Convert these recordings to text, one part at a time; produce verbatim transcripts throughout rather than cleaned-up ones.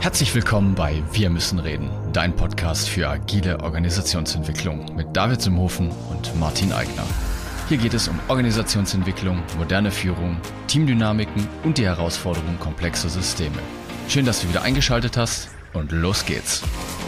Herzlich willkommen bei Wir müssen reden, dein Podcast für agile Organisationsentwicklung mit David Simhofen und Martin Eigner. Hier geht es um Organisationsentwicklung, moderne Führung, Teamdynamiken und die Herausforderungen komplexer Systeme. Schön, dass du wieder eingeschaltet hast und los geht's.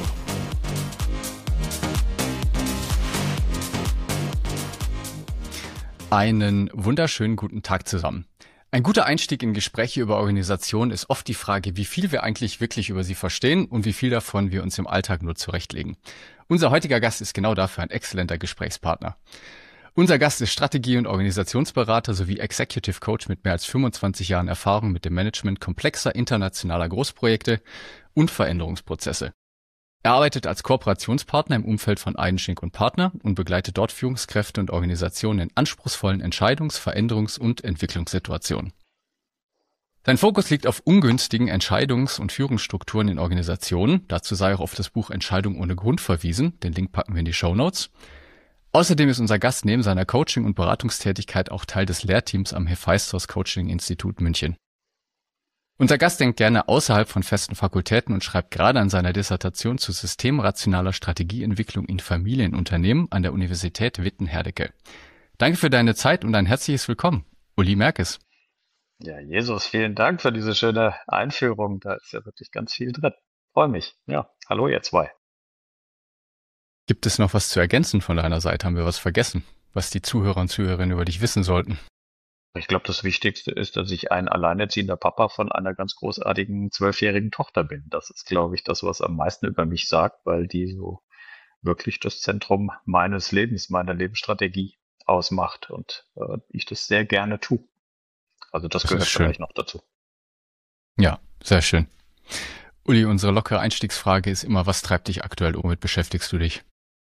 Einen wunderschönen guten Tag zusammen. Ein guter Einstieg in Gespräche über Organisation ist oft die Frage, wie viel wir eigentlich wirklich über sie verstehen und wie viel davon wir uns im Alltag nur zurechtlegen. Unser heutiger Gast ist genau dafür ein exzellenter Gesprächspartner. Unser Gast ist Strategie- und Organisationsberater sowie Executive Coach mit mehr als fünfundzwanzig Jahren Erfahrung mit dem Management komplexer internationaler Großprojekte und Veränderungsprozesse. Er arbeitet als Kooperationspartner im Umfeld von Eidenschink und Partner und begleitet dort Führungskräfte und Organisationen in anspruchsvollen Entscheidungs-, Veränderungs- und Entwicklungssituationen. Sein Fokus liegt auf ungünstigen Entscheidungs- und Führungsstrukturen in Organisationen. Dazu sei auch auf das Buch Entscheidung ohne Grund verwiesen. Den Link packen wir in die Shownotes. Außerdem ist unser Gast neben seiner Coaching- und Beratungstätigkeit auch Teil des Lehrteams am Hephaistos Coaching Institut München. Unser Gast denkt gerne außerhalb von festen Fakultäten und schreibt gerade an seiner Dissertation zu systemrationaler Strategieentwicklung in Familienunternehmen an der Universität Witten-Herdecke. Danke für deine Zeit und ein herzliches Willkommen, Uli Merkes. Ja, Jesus, vielen Dank für diese schöne Einführung. Da ist ja wirklich ganz viel drin. Freue mich. Ja, hallo ihr zwei. Gibt es noch was zu ergänzen von deiner Seite? Haben wir was vergessen, was die Zuhörer und Zuhörerinnen über dich wissen sollten? Ich glaube, das Wichtigste ist, dass ich ein alleinerziehender Papa von einer ganz großartigen zwölfjährigen Tochter bin. Das ist, glaube ich, das, was am meisten über mich sagt, weil die so wirklich das Zentrum meines Lebens, meiner Lebensstrategie ausmacht und äh, ich das sehr gerne tue. Also das, das gehört vielleicht noch dazu. Ja, sehr schön. Uli, unsere lockere Einstiegsfrage ist immer, was treibt dich aktuell, womit beschäftigst du dich?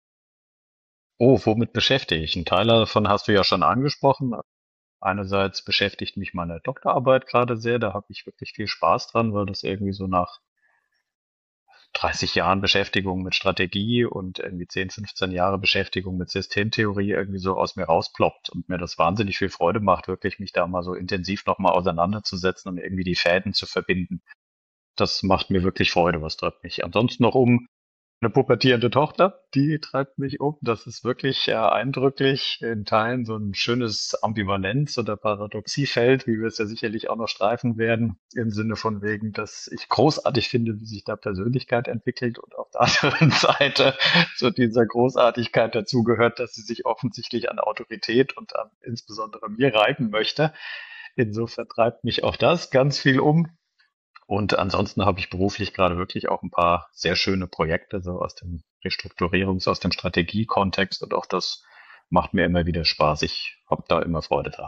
Oh, womit beschäftige ich? Ein Teil davon hast du ja schon angesprochen. Einerseits beschäftigt mich meine Doktorarbeit gerade sehr, da habe ich wirklich viel Spaß dran, weil das irgendwie so nach dreißig Jahren Beschäftigung mit Strategie und irgendwie zehn, fünfzehn Jahre Beschäftigung mit Systemtheorie irgendwie so aus mir rausploppt und mir das wahnsinnig viel Freude macht, wirklich mich da mal so intensiv nochmal auseinanderzusetzen und irgendwie die Fäden zu verbinden. Das macht mir wirklich Freude, was treibt mich ansonsten noch um. Eine pubertierende Tochter, die treibt mich um. Das ist wirklich äh, eindrücklich. In Teilen so ein schönes Ambivalenz- oder Paradoxiefeld, wie wir es ja sicherlich auch noch streifen werden, im Sinne von wegen, dass ich großartig finde, wie sich da Persönlichkeit entwickelt und auf der anderen Seite zu dieser Großartigkeit dazu gehört, dass sie sich offensichtlich an Autorität und an insbesondere mir reiben möchte. Insofern treibt mich auch das ganz viel um. Und ansonsten habe ich beruflich gerade wirklich auch ein paar sehr schöne Projekte, so aus dem Restrukturierungs-, aus dem Strategiekontext. Und auch das macht mir immer wieder Spaß. Ich habe da immer Freude dran.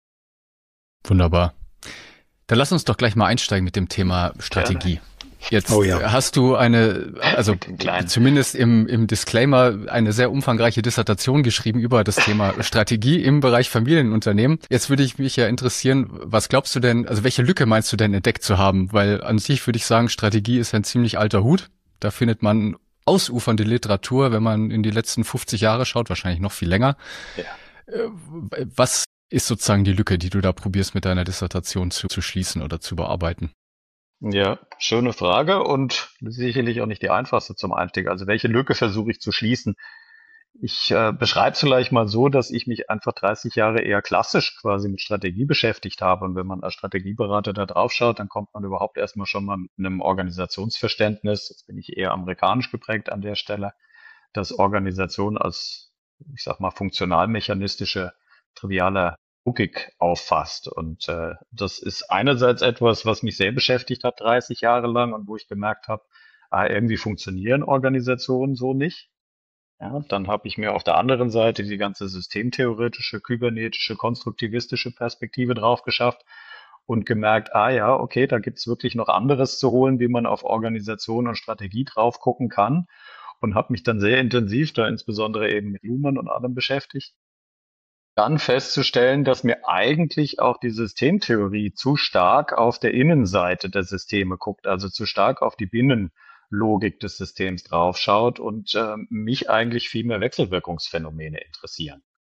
Wunderbar. Dann lass uns doch gleich mal einsteigen mit dem Thema Strategie. Gerne. Jetzt oh ja. Hast du eine, also zumindest im, im Disclaimer, eine sehr umfangreiche Dissertation geschrieben über das Thema Strategie im Bereich Familienunternehmen. Jetzt würde ich mich ja interessieren, was glaubst du denn, also welche Lücke meinst du denn entdeckt zu haben? Weil an sich würde ich sagen, Strategie ist ein ziemlich alter Hut. Da findet man ausufernde Literatur, wenn man in die letzten fünfzig Jahre schaut, wahrscheinlich noch viel länger. Ja. Was ist sozusagen die Lücke, die du da probierst mit deiner Dissertation zu, zu schließen oder zu bearbeiten? Ja, schöne Frage und sicherlich auch nicht die einfachste zum Einstieg. Also welche Lücke versuche ich zu schließen? Ich äh, beschreibe es vielleicht mal so, dass ich mich einfach dreißig Jahre eher klassisch quasi mit Strategie beschäftigt habe. Und wenn man als Strategieberater da drauf schaut, dann kommt man überhaupt erstmal schon mal mit einem Organisationsverständnis. Jetzt bin ich eher amerikanisch geprägt an der Stelle, dass Organisation als, ich sag mal, funktionalmechanistische, triviale Logik auffasst. Und äh, das ist einerseits etwas, was mich sehr beschäftigt hat, dreißig Jahre lang, und wo ich gemerkt habe, ah, irgendwie funktionieren Organisationen so nicht. Ja, dann habe ich mir auf der anderen Seite die ganze systemtheoretische, kybernetische, konstruktivistische Perspektive drauf geschafft und gemerkt, ah ja, okay, da gibt's wirklich noch anderes zu holen, wie man auf Organisation und Strategie drauf gucken kann, und habe mich dann sehr intensiv da insbesondere eben mit Luhmann und allem beschäftigt. Dann festzustellen, dass mir eigentlich auch die Systemtheorie zu stark auf der Innenseite der Systeme guckt, also zu stark auf die Binnenlogik des Systems draufschaut und äh, mich eigentlich viel mehr Wechselwirkungsphänomene interessieren.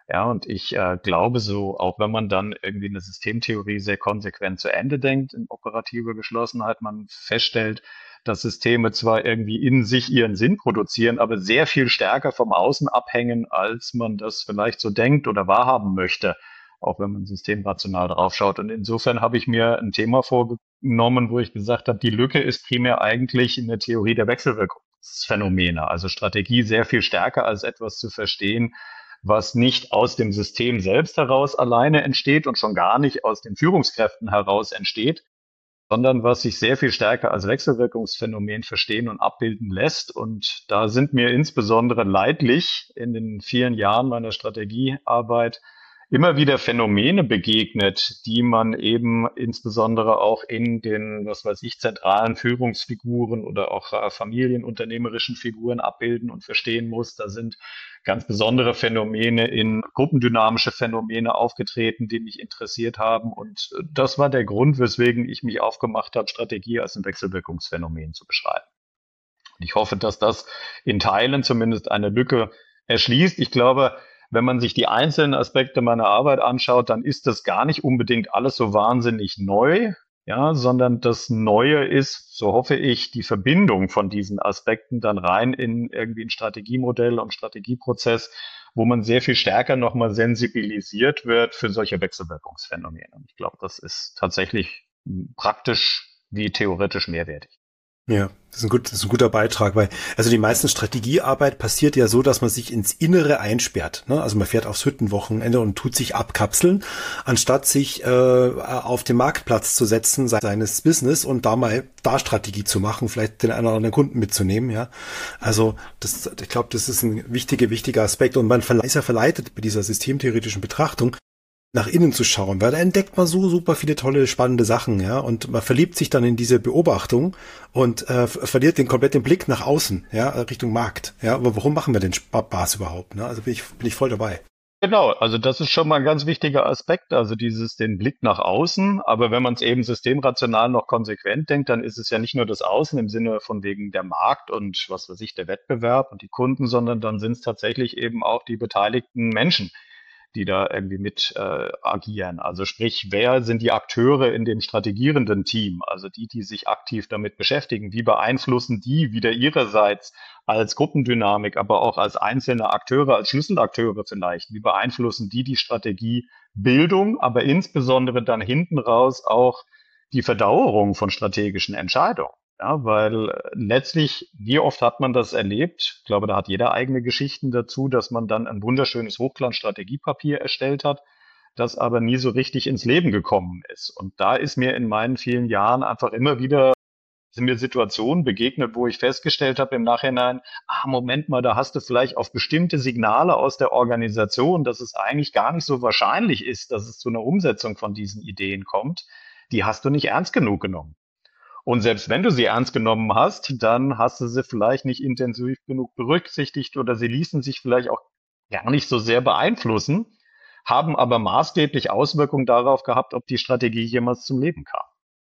Ja, und ich äh, glaube so, auch wenn man dann irgendwie eine Systemtheorie sehr konsequent zu Ende denkt, in operativer Geschlossenheit, man feststellt, dass Systeme zwar irgendwie in sich ihren Sinn produzieren, aber sehr viel stärker vom Außen abhängen, als man das vielleicht so denkt oder wahrhaben möchte, auch wenn man systemrational draufschaut. Und insofern habe ich mir ein Thema vorgenommen, wo ich gesagt habe, die Lücke ist primär eigentlich in der Theorie der Wechselwirkungsphänomene, also Strategie sehr viel stärker als etwas zu verstehen, was nicht aus dem System selbst heraus alleine entsteht und schon gar nicht aus den Führungskräften heraus entsteht, sondern was sich sehr viel stärker als Wechselwirkungsphänomen verstehen und abbilden lässt. Und da sind mir insbesondere leidlich in den vielen Jahren meiner Strategiearbeit immer wieder Phänomene begegnet, die man eben insbesondere auch in den, was weiß ich, zentralen Führungsfiguren oder auch äh, familienunternehmerischen Figuren abbilden und verstehen muss. Da sind ganz besondere Phänomene in gruppendynamische Phänomene aufgetreten, die mich interessiert haben. Und äh, das war der Grund, weswegen ich mich aufgemacht habe, Strategie als ein Wechselwirkungsphänomen zu beschreiben. Und ich hoffe, dass das in Teilen zumindest eine Lücke erschließt. Ich glaube, wenn man sich die einzelnen Aspekte meiner Arbeit anschaut, dann ist das gar nicht unbedingt alles so wahnsinnig neu, ja, sondern das Neue ist, so hoffe ich, die Verbindung von diesen Aspekten dann rein in irgendwie ein Strategiemodell und Strategieprozess, wo man sehr viel stärker nochmal sensibilisiert wird für solche Wechselwirkungsphänomene. Und ich glaube, das ist tatsächlich praktisch wie theoretisch mehrwertig. Ja, das ist ein gut, das ist ein guter Beitrag, weil, also die meisten Strategiearbeit passiert ja so, dass man sich ins Innere einsperrt, ne? Also man fährt aufs Hüttenwochenende und tut sich abkapseln, anstatt sich äh, auf den Marktplatz zu setzen, seines Business und da mal da Strategie zu machen, vielleicht den einen oder anderen Kunden mitzunehmen, ja. Also das, ich glaube, das ist ein wichtiger, wichtiger Aspekt und man ist ja verleitet bei dieser systemtheoretischen Betrachtung, nach innen zu schauen, weil da entdeckt man so super viele tolle, spannende Sachen, ja, und man verliebt sich dann in diese Beobachtung und äh, verliert den kompletten Blick nach außen, ja, Richtung Markt, ja, aber warum machen wir den Spaß überhaupt, ne, also bin ich, bin ich voll dabei. Genau, also das ist schon mal ein ganz wichtiger Aspekt, also dieses den Blick nach außen, aber wenn man es eben systemrational noch konsequent denkt, dann ist es ja nicht nur das Außen im Sinne von wegen der Markt und was weiß ich, der Wettbewerb und die Kunden, sondern dann sind es tatsächlich eben auch die beteiligten Menschen, die da irgendwie mit äh, agieren. Also sprich, wer sind die Akteure in dem strategierenden Team? Also die, die sich aktiv damit beschäftigen. Wie beeinflussen die wieder ihrerseits als Gruppendynamik, aber auch als einzelne Akteure, als Schlüsselakteure vielleicht? Wie beeinflussen die die Strategiebildung, aber insbesondere dann hinten raus auch die Verdauerung von strategischen Entscheidungen? Ja, weil äh, letztlich, wie oft hat man das erlebt? Ich glaube, da hat jeder eigene Geschichten dazu, dass man dann ein wunderschönes Hochglanzstrategiepapier erstellt hat, das aber nie so richtig ins Leben gekommen ist. Und da ist mir in meinen vielen Jahren einfach immer wieder sind mir Situationen begegnet, wo ich festgestellt habe im Nachhinein, ah, Moment mal, da hast du vielleicht auf bestimmte Signale aus der Organisation, dass es eigentlich gar nicht so wahrscheinlich ist, dass es zu einer Umsetzung von diesen Ideen kommt, die hast du nicht ernst genug genommen. Und selbst wenn du sie ernst genommen hast, dann hast du sie vielleicht nicht intensiv genug berücksichtigt oder sie ließen sich vielleicht auch gar nicht so sehr beeinflussen, haben aber maßgeblich Auswirkungen darauf gehabt, ob die Strategie jemals zum Leben kam.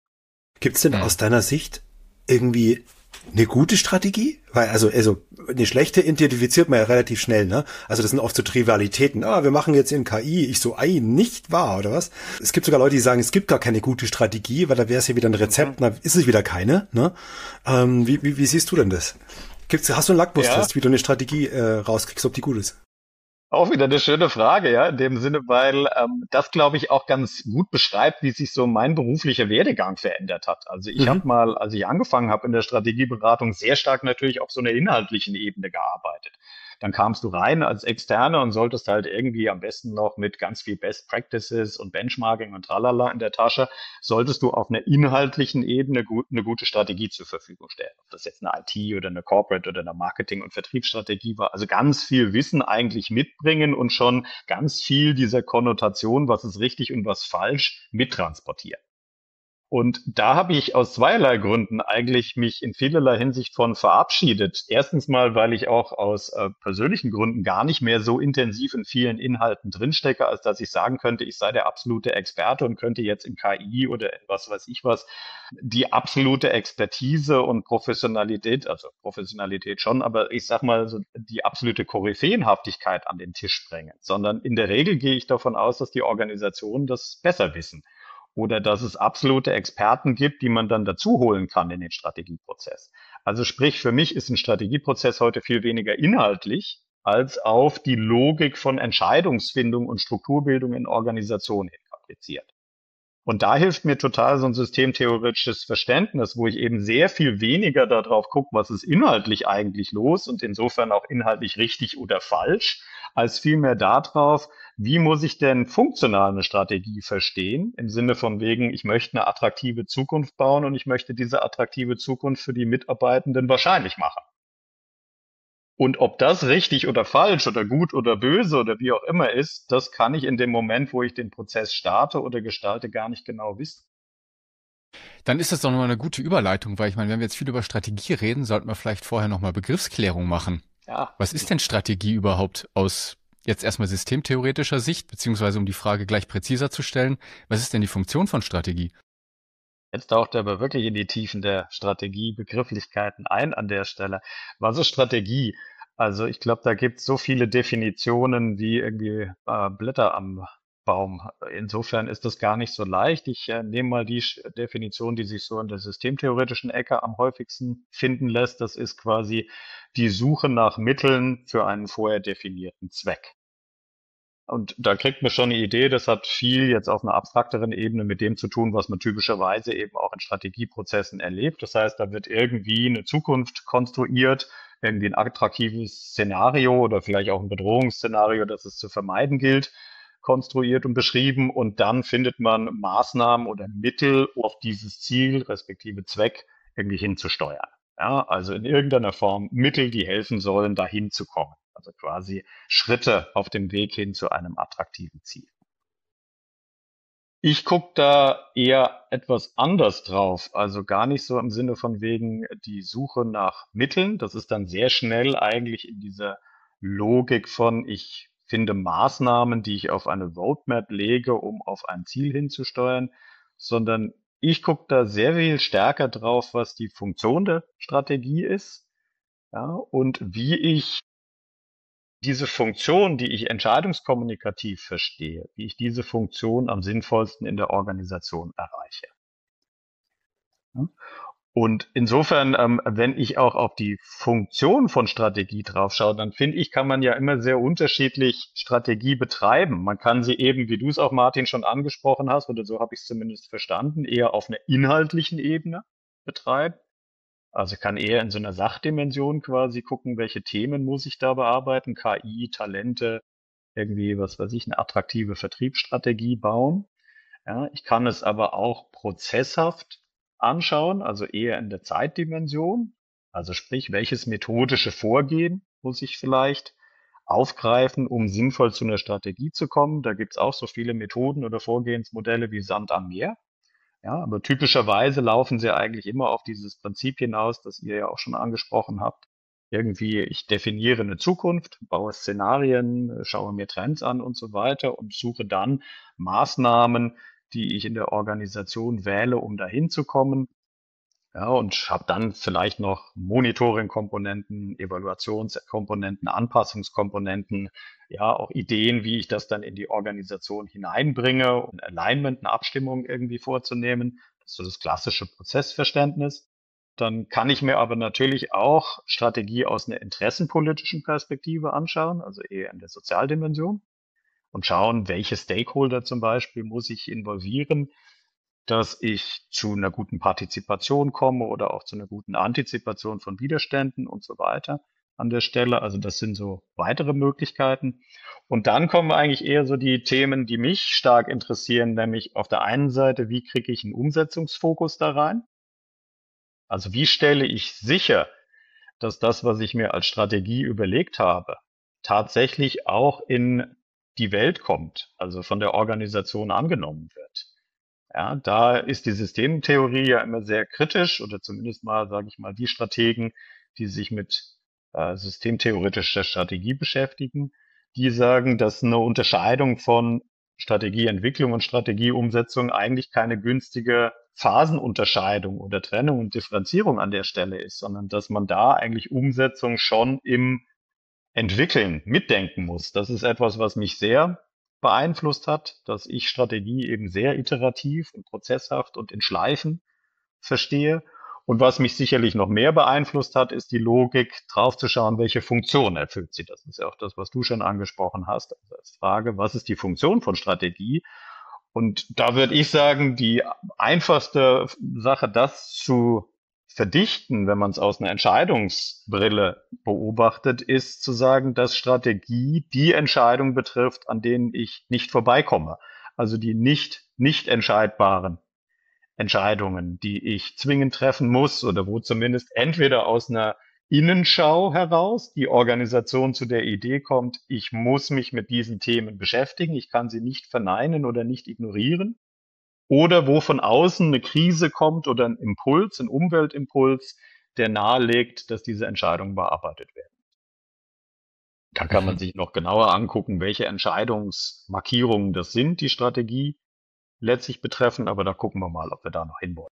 Gibt's denn aus deiner Sicht irgendwie eine gute Strategie? Weil, also, also, eine schlechte identifiziert man ja relativ schnell, ne? Also, das sind oft so Trivialitäten. Ah, wir machen jetzt in K I. Ich so, ei, nicht wahr, oder was? Es gibt sogar Leute, die sagen, es gibt gar keine gute Strategie, weil da wäre es ja wieder ein Rezept, dann ist es wieder keine, ne? Ähm, wie, wie, wie siehst du denn das? Gibt's, hast du einen Lackmustest, ja, wie du eine Strategie äh, rauskriegst, ob die gut ist? Auch wieder eine schöne Frage, ja, in dem Sinne, weil ähm, das, glaube ich, auch ganz gut beschreibt, wie sich so mein beruflicher Werdegang verändert hat. Also ich mhm. habe mal, als ich angefangen habe in der Strategieberatung, sehr stark natürlich auf so einer inhaltlichen Ebene gearbeitet. Dann kamst du rein als Externe und solltest halt irgendwie am besten noch mit ganz viel Best Practices und Benchmarking und tralala in der Tasche, solltest du auf einer inhaltlichen Ebene gut, eine gute Strategie zur Verfügung stellen. Ob das jetzt eine I T oder eine Corporate oder eine Marketing- und Vertriebsstrategie war. Also ganz viel Wissen eigentlich mitbringen und schon ganz viel dieser Konnotation, was ist richtig und was falsch, mittransportieren. Und da habe ich aus zweierlei Gründen eigentlich mich in vielerlei Hinsicht von verabschiedet. Erstens mal, weil ich auch aus äh, persönlichen Gründen gar nicht mehr so intensiv in vielen Inhalten drinstecke, als dass ich sagen könnte, ich sei der absolute Experte und könnte jetzt in K I oder in was weiß ich was die absolute Expertise und Professionalität, also Professionalität schon, aber ich sag mal so die absolute Koryphäenhaftigkeit an den Tisch bringen, sondern in der Regel gehe ich davon aus, dass die Organisationen das besser wissen. Oder dass es absolute Experten gibt, die man dann dazu holen kann in den Strategieprozess. Also sprich, für mich ist ein Strategieprozess heute viel weniger inhaltlich als auf die Logik von Entscheidungsfindung und Strukturbildung in Organisationen hin kapriziert. Und da hilft mir total so ein systemtheoretisches Verständnis, wo ich eben sehr viel weniger darauf gucke, was ist inhaltlich eigentlich los und insofern auch inhaltlich richtig oder falsch, als vielmehr darauf, wie muss ich denn funktional eine Strategie verstehen, im Sinne von wegen, ich möchte eine attraktive Zukunft bauen und ich möchte diese attraktive Zukunft für die Mitarbeitenden wahrscheinlich machen. Und ob das richtig oder falsch oder gut oder böse oder wie auch immer ist, das kann ich in dem Moment, wo ich den Prozess starte oder gestalte, gar nicht genau wissen. Dann ist das doch nochmal eine gute Überleitung, weil ich meine, wenn wir jetzt viel über Strategie reden, sollten wir vielleicht vorher nochmal Begriffsklärung machen. Ja. Was ist denn Strategie überhaupt aus jetzt erstmal systemtheoretischer Sicht, beziehungsweise um die Frage gleich präziser zu stellen, was ist denn die Funktion von Strategie? Jetzt taucht er aber wirklich in die Tiefen der Strategiebegrifflichkeiten ein an der Stelle. Was ist Strategie? Also ich glaube, da gibt es so viele Definitionen wie irgendwie äh, Blätter am Baum. Insofern ist das gar nicht so leicht. Ich äh, nehme mal die Sch- Definition, die sich so in der systemtheoretischen Ecke am häufigsten finden lässt. Das ist quasi die Suche nach Mitteln für einen vorher definierten Zweck. Und da kriegt man schon eine Idee, das hat viel jetzt auf einer abstrakteren Ebene mit dem zu tun, was man typischerweise eben auch in Strategieprozessen erlebt. Das heißt, da wird irgendwie eine Zukunft konstruiert, irgendwie ein attraktives Szenario oder vielleicht auch ein Bedrohungsszenario, das es zu vermeiden gilt, konstruiert und beschrieben. Und dann findet man Maßnahmen oder Mittel, um auf dieses Ziel, respektive Zweck, irgendwie hinzusteuern. Ja, also in irgendeiner Form Mittel, die helfen sollen, dahin zu kommen. Also quasi Schritte auf dem Weg hin zu einem attraktiven Ziel. Ich gucke da eher etwas anders drauf, also gar nicht so im Sinne von wegen die Suche nach Mitteln. Das ist dann sehr schnell eigentlich in dieser Logik von, ich finde Maßnahmen, die ich auf eine Roadmap lege, um auf ein Ziel hinzusteuern, sondern ich gucke da sehr viel stärker drauf, was die Funktion der Strategie ist, ja, und wie ich diese Funktion, die ich entscheidungskommunikativ verstehe, wie ich diese Funktion am sinnvollsten in der Organisation erreiche. Ja. Und insofern, ähm, wenn ich auch auf die Funktion von Strategie drauf schaue, dann finde ich, kann man ja immer sehr unterschiedlich Strategie betreiben. Man kann sie eben, wie du es auch, Martin, schon angesprochen hast, oder so habe ich es zumindest verstanden, eher auf einer inhaltlichen Ebene betreiben. Also ich kann eher in so einer Sachdimension quasi gucken, welche Themen muss ich da bearbeiten, K I, Talente, irgendwie, was weiß ich, eine attraktive Vertriebsstrategie bauen. Ja, ich kann es aber auch prozesshaft anschauen, also eher in der Zeitdimension. Also sprich, welches methodische Vorgehen muss ich vielleicht aufgreifen, um sinnvoll zu einer Strategie zu kommen. Da gibt es auch so viele Methoden oder Vorgehensmodelle wie Sand am Meer. Ja, aber typischerweise laufen sie eigentlich immer auf dieses Prinzip hinaus, das ihr ja auch schon angesprochen habt. Irgendwie, ich definiere eine Zukunft, baue Szenarien, schaue mir Trends an und so weiter und suche dann Maßnahmen, die ich in der Organisation wähle, um dahin zu kommen. Ja, und habe dann vielleicht noch Monitoring-Komponenten, Evaluationskomponenten, Anpassungskomponenten, ja, auch Ideen, wie ich das dann in die Organisation hineinbringe, um Alignment, eine Abstimmung irgendwie vorzunehmen. Das ist so das klassische Prozessverständnis. Dann kann ich mir aber natürlich auch Strategie aus einer interessenpolitischen Perspektive anschauen, also eher in der Sozialdimension und schauen, welche Stakeholder zum Beispiel muss ich involvieren, dass ich zu einer guten Partizipation komme oder auch zu einer guten Antizipation von Widerständen und so weiter an der Stelle. Also das sind so weitere Möglichkeiten. Und dann kommen eigentlich eher so die Themen, die mich stark interessieren, nämlich auf der einen Seite, wie kriege ich einen Umsetzungsfokus da rein? Also wie stelle ich sicher, dass das, was ich mir als Strategie überlegt habe, tatsächlich auch in die Welt kommt, also von der Organisation angenommen wird. Ja, da ist die Systemtheorie ja immer sehr kritisch oder zumindest mal, sage ich mal, die Strategen, die sich mit äh, systemtheoretischer Strategie beschäftigen, die sagen, dass eine Unterscheidung von Strategieentwicklung und Strategieumsetzung eigentlich keine günstige Phasenunterscheidung oder Trennung und Differenzierung an der Stelle ist, sondern dass man da eigentlich Umsetzung schon im Entwickeln mitdenken muss. Das ist etwas, was mich sehr beeinflusst hat, dass ich Strategie eben sehr iterativ und prozesshaft und in Schleifen verstehe. Und was mich sicherlich noch mehr beeinflusst hat, ist die Logik, draufzuschauen, welche Funktion erfüllt sie. Das ist ja auch das, was du schon angesprochen hast. Also als Frage, was ist die Funktion von Strategie? Und da würde ich sagen, die einfachste Sache, das zu verdichten, wenn man es aus einer Entscheidungsbrille beobachtet, ist zu sagen, dass Strategie die Entscheidungen betrifft, an denen ich nicht vorbeikomme. Also die nicht, nicht entscheidbaren Entscheidungen, die ich zwingend treffen muss oder wo zumindest entweder aus einer Innenschau heraus die Organisation zu der Idee kommt, ich muss mich mit diesen Themen beschäftigen, ich kann sie nicht verneinen oder nicht ignorieren, oder wo von außen eine Krise kommt oder ein Impuls, ein Umweltimpuls, der nahelegt, dass diese Entscheidungen bearbeitet werden. Dann kann man Mhm. sich noch genauer angucken, welche Entscheidungsmarkierungen das sind, die Strategie letztlich betreffen, aber da gucken wir mal, ob wir da noch hinwollen.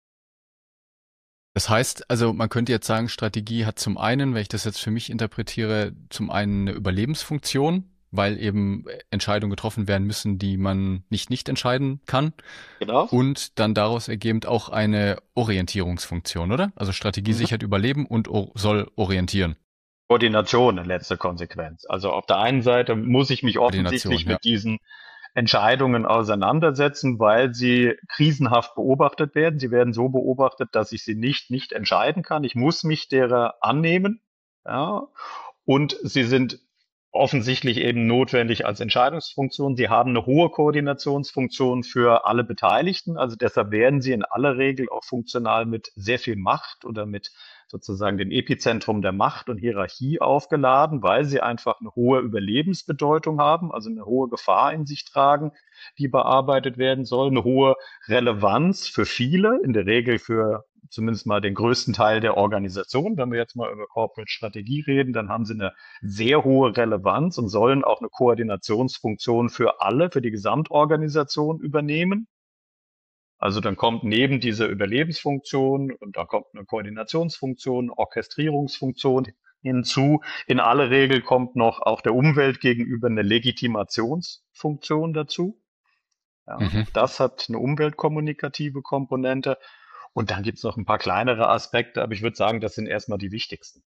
Das heißt, also man könnte jetzt sagen, Strategie hat zum einen, wenn ich das jetzt für mich interpretiere, zum einen eine Überlebensfunktion, weil eben Entscheidungen getroffen werden müssen, die man nicht nicht entscheiden kann. Genau. Und dann daraus ergebend auch eine Orientierungsfunktion, oder? Also Strategie Mhm. sichert Überleben und o- soll orientieren. Koordination in letzter Konsequenz. Also auf der einen Seite muss ich mich Koordination, offensichtlich ja. mit diesen Entscheidungen auseinandersetzen, weil sie krisenhaft beobachtet werden. Sie werden so beobachtet, dass ich sie nicht nicht entscheiden kann. Ich muss mich derer annehmen. Ja. Und sie sind offensichtlich eben notwendig als Entscheidungsfunktion. Sie haben eine hohe Koordinationsfunktion für alle Beteiligten. Also deshalb werden sie in aller Regel auch funktional mit sehr viel Macht oder mit sozusagen dem Epizentrum der Macht und Hierarchie aufgeladen, weil sie einfach eine hohe Überlebensbedeutung haben, also eine hohe Gefahr in sich tragen, die bearbeitet werden soll, eine hohe Relevanz für viele, in der Regel für zumindest mal den größten Teil der Organisation. Wenn wir jetzt mal über Corporate Strategie reden, dann haben sie eine sehr hohe Relevanz und sollen auch eine Koordinationsfunktion für alle, für die Gesamtorganisation übernehmen. Also dann kommt neben dieser Überlebensfunktion und dann kommt eine Koordinationsfunktion, Orchestrierungsfunktion hinzu. In aller Regel kommt noch auch der Umwelt gegenüber eine Legitimationsfunktion dazu. Ja, Mhm. auch das hat eine umweltkommunikative Komponente. Und dann gibt's noch ein paar kleinere Aspekte, aber ich würde sagen, das sind erstmal die wichtigsten.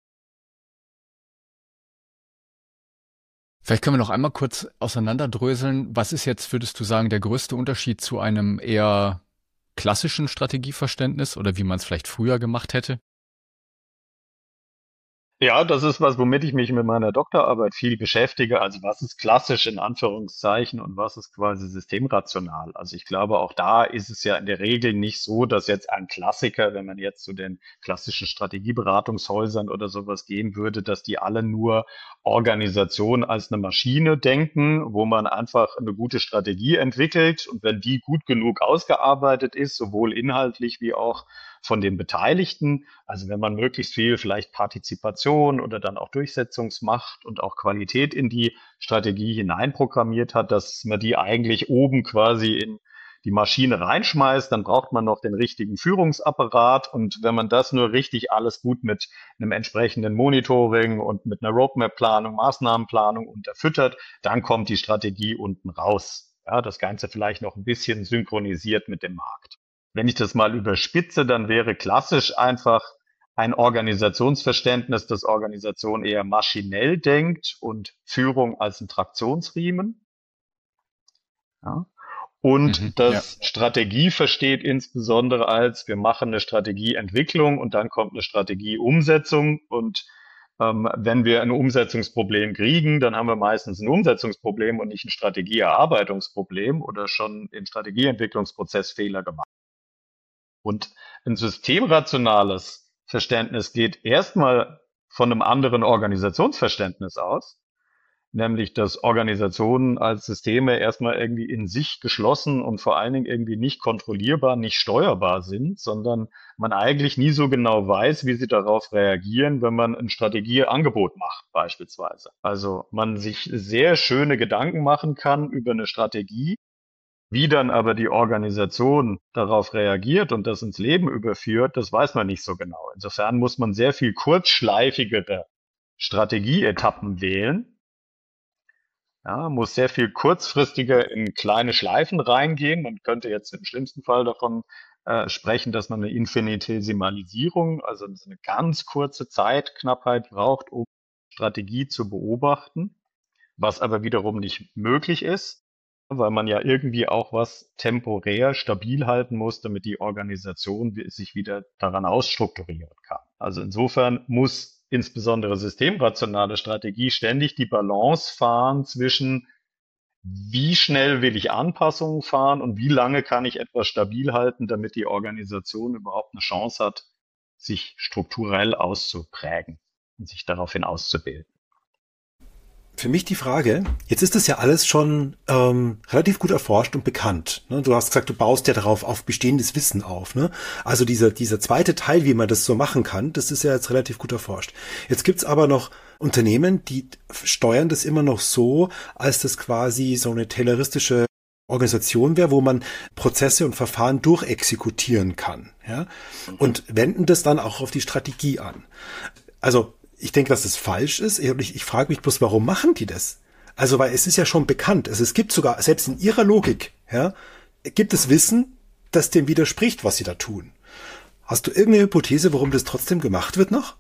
Vielleicht können wir noch einmal kurz auseinanderdröseln. Was ist jetzt, würdest du sagen, der größte Unterschied zu einem eher klassischen Strategieverständnis oder wie man es vielleicht früher gemacht hätte? Ja, das ist was, womit ich mich mit meiner Doktorarbeit viel beschäftige. Also was ist klassisch in Anführungszeichen und was ist quasi systemrational? Also ich glaube, auch da ist es ja in der Regel nicht so, dass jetzt ein Klassiker, wenn man jetzt zu den klassischen Strategieberatungshäusern oder sowas gehen würde, dass die alle nur Organisation als eine Maschine denken, wo man einfach eine gute Strategie entwickelt und wenn die gut genug ausgearbeitet ist, sowohl inhaltlich wie auch von den Beteiligten, also wenn man möglichst viel vielleicht Partizipation oder dann auch Durchsetzungsmacht und auch Qualität in die Strategie hineinprogrammiert hat, dass man die eigentlich oben quasi in die Maschine reinschmeißt, dann braucht man noch den richtigen Führungsapparat und wenn man das nur richtig alles gut mit einem entsprechenden Monitoring und mit einer Roadmap-Planung, Maßnahmenplanung unterfüttert, dann kommt die Strategie unten raus. Ja, das Ganze vielleicht noch ein bisschen synchronisiert mit dem Markt. Wenn ich das mal überspitze, dann wäre klassisch einfach ein Organisationsverständnis, dass Organisation eher maschinell denkt und Führung als ein Traktionsriemen. Ja. Mhm. Und Ja. das Strategie versteht insbesondere als, wir machen eine Strategieentwicklung und dann kommt eine Strategieumsetzung. Und ähm, wenn wir ein Umsetzungsproblem kriegen, dann haben wir meistens ein Umsetzungsproblem und nicht ein Strategieerarbeitungsproblem oder schon im Strategieentwicklungsprozess Fehler gemacht. Und ein systemrationales Verständnis geht erstmal von einem anderen Organisationsverständnis aus. nämlich dass Organisationen als Systeme erstmal irgendwie in sich geschlossen und vor allen Dingen irgendwie nicht kontrollierbar, nicht steuerbar sind, sondern man eigentlich nie so genau weiß, wie sie darauf reagieren, wenn man ein Strategieangebot macht beispielsweise. Also man sich sehr schöne Gedanken machen kann über eine Strategie, wie dann aber die Organisation darauf reagiert und das ins Leben überführt, das weiß man nicht so genau. Insofern muss man sehr viel kurzschleifigere Strategieetappen wählen. Ja, muss sehr viel kurzfristiger in kleine Schleifen reingehen. Man könnte jetzt im schlimmsten Fall davon äh, sprechen, dass man eine Infinitesimalisierung, also eine ganz kurze Zeitknappheit braucht, um Strategie zu beobachten, was aber wiederum nicht möglich ist, weil man ja irgendwie auch was temporär stabil halten muss, damit die Organisation sich wieder daran ausstrukturieren kann. Also insofern muss insbesondere systemrationale Strategie ständig die Balance fahren zwischen, wie schnell will ich Anpassungen fahren und wie lange kann ich etwas stabil halten, damit die Organisation überhaupt eine Chance hat, sich strukturell auszuprägen und sich daraufhin auszubilden. Für mich die Frage, jetzt ist das ja alles schon ähm, relativ gut erforscht und bekannt. Ne? Du hast gesagt, du baust ja darauf auf bestehendes Wissen auf. Ne? Also dieser dieser zweite Teil, wie man das so machen kann, das ist ja jetzt relativ gut erforscht. Jetzt gibt's aber noch Unternehmen, die steuern das immer noch so, als das quasi so eine tayloristische Organisation wäre, wo man Prozesse und Verfahren durchexekutieren kann. Ja? Und wenden das dann auch auf die Strategie an. Also ich denke, dass es falsch ist. Ich, ich frage mich bloß, warum machen die das? Also, weil es ist ja schon bekannt. Also es gibt sogar, selbst in ihrer Logik, ja, gibt es Wissen, das dem widerspricht, was sie da tun. Hast du irgendeine Hypothese, warum das trotzdem gemacht wird noch?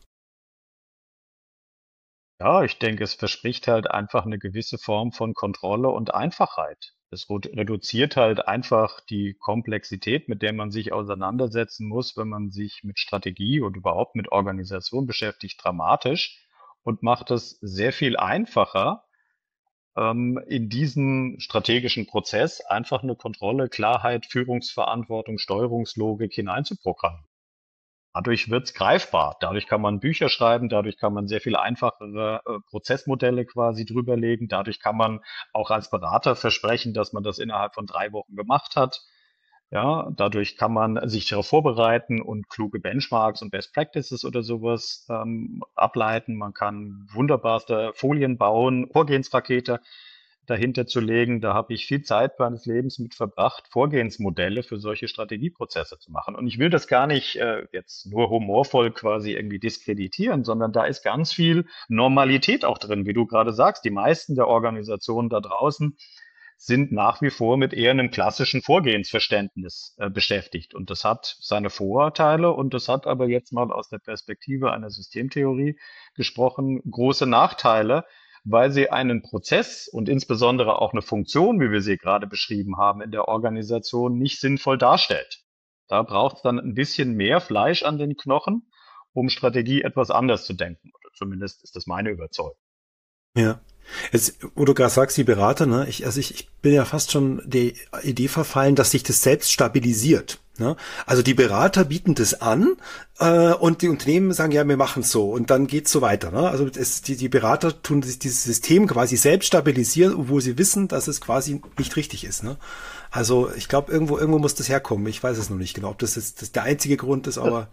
Ja, ich denke, es verspricht halt einfach eine gewisse Form von Kontrolle und Einfachheit. Es ru- reduziert halt einfach die Komplexität, mit der man sich auseinandersetzen muss, wenn man sich mit Strategie und überhaupt mit Organisation beschäftigt, dramatisch und macht es sehr viel einfacher, ähm, in diesen strategischen Prozess einfach eine Kontrolle, Klarheit, Führungsverantwortung, Steuerungslogik hineinzuprogrammieren. Dadurch wird's greifbar. Dadurch kann man Bücher schreiben, dadurch kann man sehr viel einfachere äh, Prozessmodelle quasi drüberlegen. Dadurch kann man auch als Berater versprechen, dass man das innerhalb von drei Wochen gemacht hat. Ja, dadurch kann man sich darauf vorbereiten und kluge Benchmarks und Best Practices oder sowas ähm, ableiten. Man kann wunderbarste Folien bauen, Vorgehensrakete dahinter zu legen. Da habe ich viel Zeit meines Lebens mit verbracht, Vorgehensmodelle für solche Strategieprozesse zu machen. Und ich will das gar nicht äh, jetzt nur humorvoll quasi irgendwie diskreditieren, sondern da ist ganz viel Normalität auch drin, wie du gerade sagst. Die meisten der Organisationen da draußen sind nach wie vor mit eher einem klassischen Vorgehensverständnis äh, beschäftigt. Und das hat seine Vorteile und das hat aber jetzt mal aus der Perspektive einer Systemtheorie gesprochen große Nachteile, weil sie einen Prozess und insbesondere auch eine Funktion, wie wir sie gerade beschrieben haben, in der Organisation nicht sinnvoll darstellt. Da braucht es dann ein bisschen mehr Fleisch an den Knochen, um Strategie etwas anders zu denken. Oder zumindest ist das meine Überzeugung. Ja. Jetzt, wo du gerade sagst, die Berater, ne, ich, also ich, ich bin ja fast schon der Idee verfallen, dass sich das selbst stabilisiert. Ne? Also die Berater bieten das an äh, und die Unternehmen sagen, ja, wir machen es so und dann geht's so weiter. Ne? Also es, die, die Berater tun sich dieses System quasi selbst stabilisieren, obwohl sie wissen, dass es quasi nicht richtig ist. Ne? Also ich glaube, irgendwo irgendwo muss das herkommen. Ich weiß es noch nicht genau, ob das jetzt das der einzige Grund ist, aber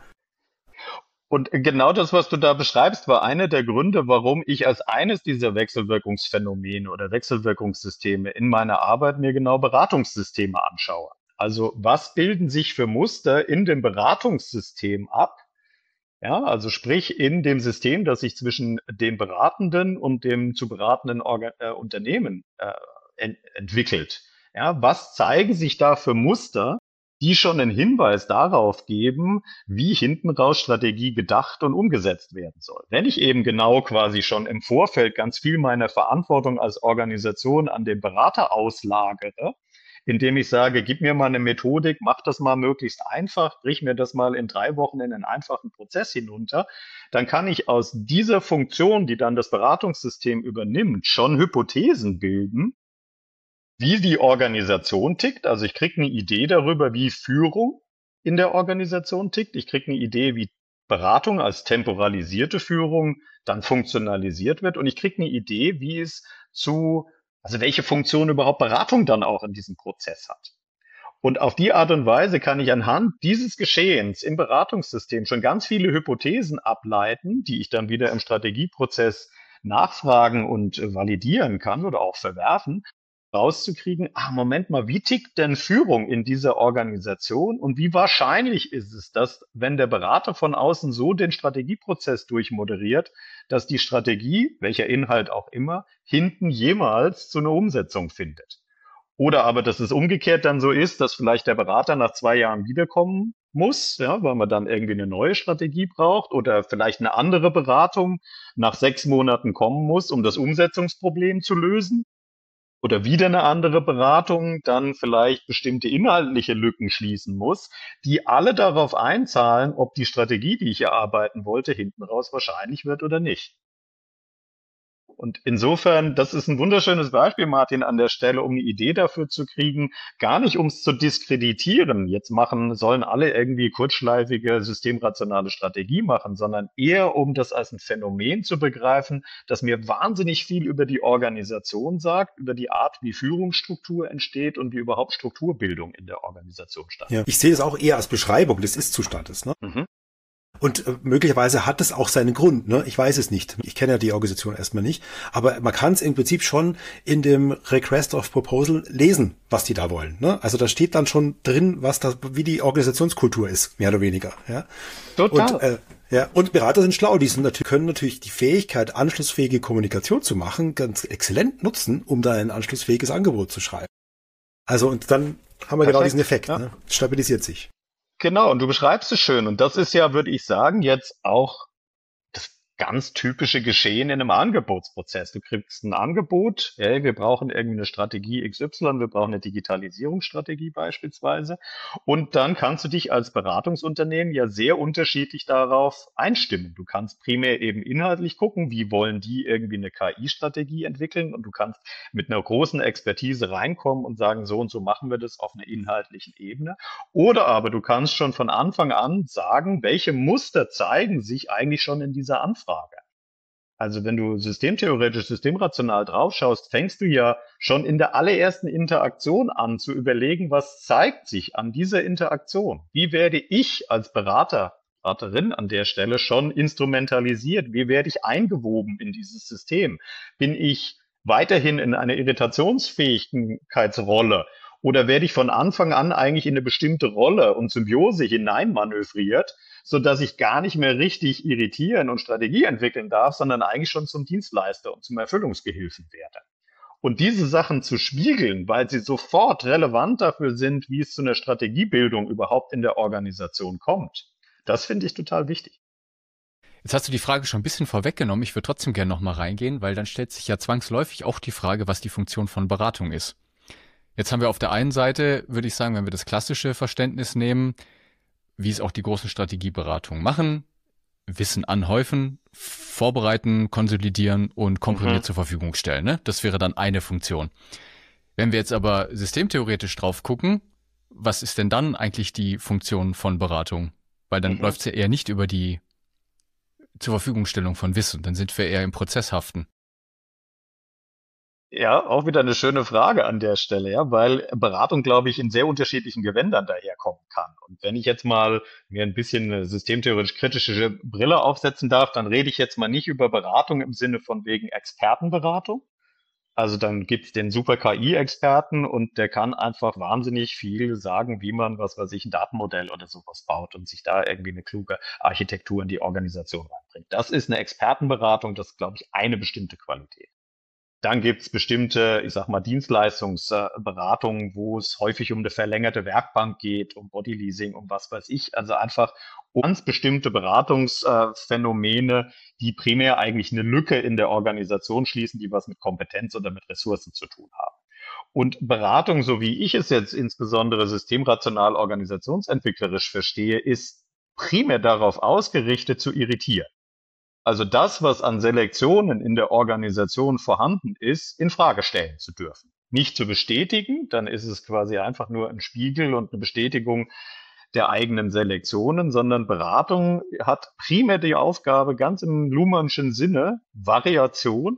Und genau das, was du da beschreibst, war einer der Gründe, warum ich als eines dieser Wechselwirkungsphänomene oder Wechselwirkungssysteme in meiner Arbeit mir genau Beratungssysteme anschaue. Also was bilden sich für Muster in dem Beratungssystem ab? Ja, also sprich in dem System, das sich zwischen dem Beratenden und dem zu beratenden Orga äh, Unternehmen äh, ent entwickelt. Ja, was zeigen sich da für Muster, die schon einen Hinweis darauf geben, wie hinten raus Strategie gedacht und umgesetzt werden soll? Wenn ich eben genau quasi schon im Vorfeld ganz viel meiner Verantwortung als Organisation an den Berater auslagere, indem ich sage, gib mir mal eine Methodik, mach das mal möglichst einfach, brich mir das mal in drei Wochen in einen einfachen Prozess hinunter, dann kann ich aus dieser Funktion, die dann das Beratungssystem übernimmt, schon Hypothesen bilden, wie die Organisation tickt. Also ich kriege eine Idee darüber, wie Führung in der Organisation tickt. Ich kriege eine Idee, wie Beratung als temporalisierte Führung dann funktionalisiert wird. Und ich kriege eine Idee, wie es zu, also welche Funktion überhaupt Beratung dann auch in diesem Prozess hat. Und auf die Art und Weise kann ich anhand dieses Geschehens im Beratungssystem schon ganz viele Hypothesen ableiten, die ich dann wieder im Strategieprozess nachfragen und äh, validieren kann oder auch verwerfen, rauszukriegen, ah, Moment mal, wie tickt denn Führung in dieser Organisation und wie wahrscheinlich ist es, dass, wenn der Berater von außen so den Strategieprozess durchmoderiert, dass die Strategie, welcher Inhalt auch immer, hinten jemals zu einer Umsetzung findet. Oder aber, dass es umgekehrt dann so ist, dass vielleicht der Berater nach zwei Jahren wiederkommen muss, ja, weil man dann irgendwie eine neue Strategie braucht oder vielleicht eine andere Beratung nach sechs Monaten kommen muss, um das Umsetzungsproblem zu lösen. Oder wieder eine andere Beratung dann vielleicht bestimmte inhaltliche Lücken schließen muss, die alle darauf einzahlen, ob die Strategie, die ich erarbeiten wollte, hinten raus wahrscheinlich wird oder nicht. Und insofern, das ist ein wunderschönes Beispiel, Martin, an der Stelle, um eine Idee dafür zu kriegen, gar nicht um es zu diskreditieren. Jetzt machen, sollen alle irgendwie kurzschleifige, systemrationale Strategie machen, sondern eher um das als ein Phänomen zu begreifen, das mir wahnsinnig viel über die Organisation sagt, über die Art, wie Führungsstruktur entsteht und wie überhaupt Strukturbildung in der Organisation stattfindet. Ja, ich sehe es auch eher als Beschreibung des Ist-Zustandes, ne? Mhm. Und äh, möglicherweise hat es auch seinen Grund, ne? Ich weiß es nicht. Ich kenne ja die Organisation erstmal nicht. Aber man kann es im Prinzip schon in dem Request of Proposal lesen, was die da wollen, ne? Also da steht dann schon drin, was da, wie die Organisationskultur ist, mehr oder weniger, ja. Total. Und, äh, ja, und Berater sind schlau. Die sind natürlich, können natürlich die Fähigkeit, anschlussfähige Kommunikation zu machen, ganz exzellent nutzen, um da ein anschlussfähiges Angebot zu schreiben. Also, und dann haben wir Perfekt. genau diesen Effekt, Ja. ne? Es stabilisiert sich. Genau, und du beschreibst es schön. Und das ist ja, würde ich sagen, jetzt auch das ganz typische Geschehen in einem Angebotsprozess. Du kriegst ein Angebot, hey, wir brauchen irgendwie eine Strategie X Y, wir brauchen eine Digitalisierungsstrategie beispielsweise. Und dann kannst du dich als Beratungsunternehmen ja sehr unterschiedlich darauf einstimmen. Du kannst primär eben inhaltlich gucken, wie wollen die irgendwie eine K I-Strategie entwickeln, und du kannst mit einer großen Expertise reinkommen und sagen, so und so machen wir das auf einer inhaltlichen Ebene. Oder aber du kannst schon von Anfang an sagen, welche Muster zeigen sich eigentlich schon in dieser Anfrage. Also wenn du systemtheoretisch, systemrational draufschaust, fängst du ja schon in der allerersten Interaktion an zu überlegen, was zeigt sich an dieser Interaktion? Wie werde ich als Berater, Beraterin an der Stelle schon instrumentalisiert? Wie werde ich eingewoben in dieses System? Bin ich weiterhin in einer Irritationsfähigkeitsrolle? Oder werde ich von Anfang an eigentlich in eine bestimmte Rolle und Symbiose hineinmanövriert, so dass ich gar nicht mehr richtig irritieren und Strategie entwickeln darf, sondern eigentlich schon zum Dienstleister und zum Erfüllungsgehilfen werde? Und diese Sachen zu spiegeln, weil sie sofort relevant dafür sind, wie es zu einer Strategiebildung überhaupt in der Organisation kommt, das finde ich total wichtig. Jetzt hast du die Frage schon ein bisschen vorweggenommen. Ich würde trotzdem gerne noch mal reingehen, weil dann stellt sich ja zwangsläufig auch die Frage, was die Funktion von Beratung ist. Jetzt haben wir auf der einen Seite, würde ich sagen, wenn wir das klassische Verständnis nehmen, wie es auch die großen Strategieberatungen machen, Wissen anhäufen, vorbereiten, konsolidieren und komprimiert mhm. zur Verfügung stellen. Ne? Das wäre dann eine Funktion. Wenn wir jetzt aber systemtheoretisch drauf gucken, was ist denn dann eigentlich die Funktion von Beratung? Weil dann mhm. läuft es ja eher nicht über die zur Verfügungstellung von Wissen, dann sind wir eher im Prozesshaften. Ja, auch wieder eine schöne Frage an der Stelle, ja, weil Beratung, glaube ich, in sehr unterschiedlichen Gewändern daherkommen kann. Und wenn ich jetzt mal mir ein bisschen eine systemtheoretisch kritische Brille aufsetzen darf, dann rede ich jetzt mal nicht über Beratung im Sinne von wegen Expertenberatung. Also dann gibt's den super K I-Experten und der kann einfach wahnsinnig viel sagen, wie man, was weiß ich, ein Datenmodell oder sowas baut und sich da irgendwie eine kluge Architektur in die Organisation reinbringt. Das ist eine Expertenberatung, das ist, glaube ich, eine bestimmte Qualität. Dann gibt's bestimmte, ich sag mal, Dienstleistungsberatungen, wo es häufig um eine verlängerte Werkbank geht, um Bodyleasing, um was weiß ich. Also einfach um ganz bestimmte Beratungsphänomene, die primär eigentlich eine Lücke in der Organisation schließen, die was mit Kompetenz oder mit Ressourcen zu tun haben. Und Beratung, so wie ich es jetzt insbesondere systemrational organisationsentwicklerisch verstehe, ist primär darauf ausgerichtet, zu irritieren. Also das, was an Selektionen in der Organisation vorhanden ist, in Frage stellen zu dürfen. Nicht zu bestätigen, dann ist es quasi einfach nur ein Spiegel und eine Bestätigung der eigenen Selektionen, sondern Beratung hat primär die Aufgabe, ganz im Luhmannschen Sinne, Variation,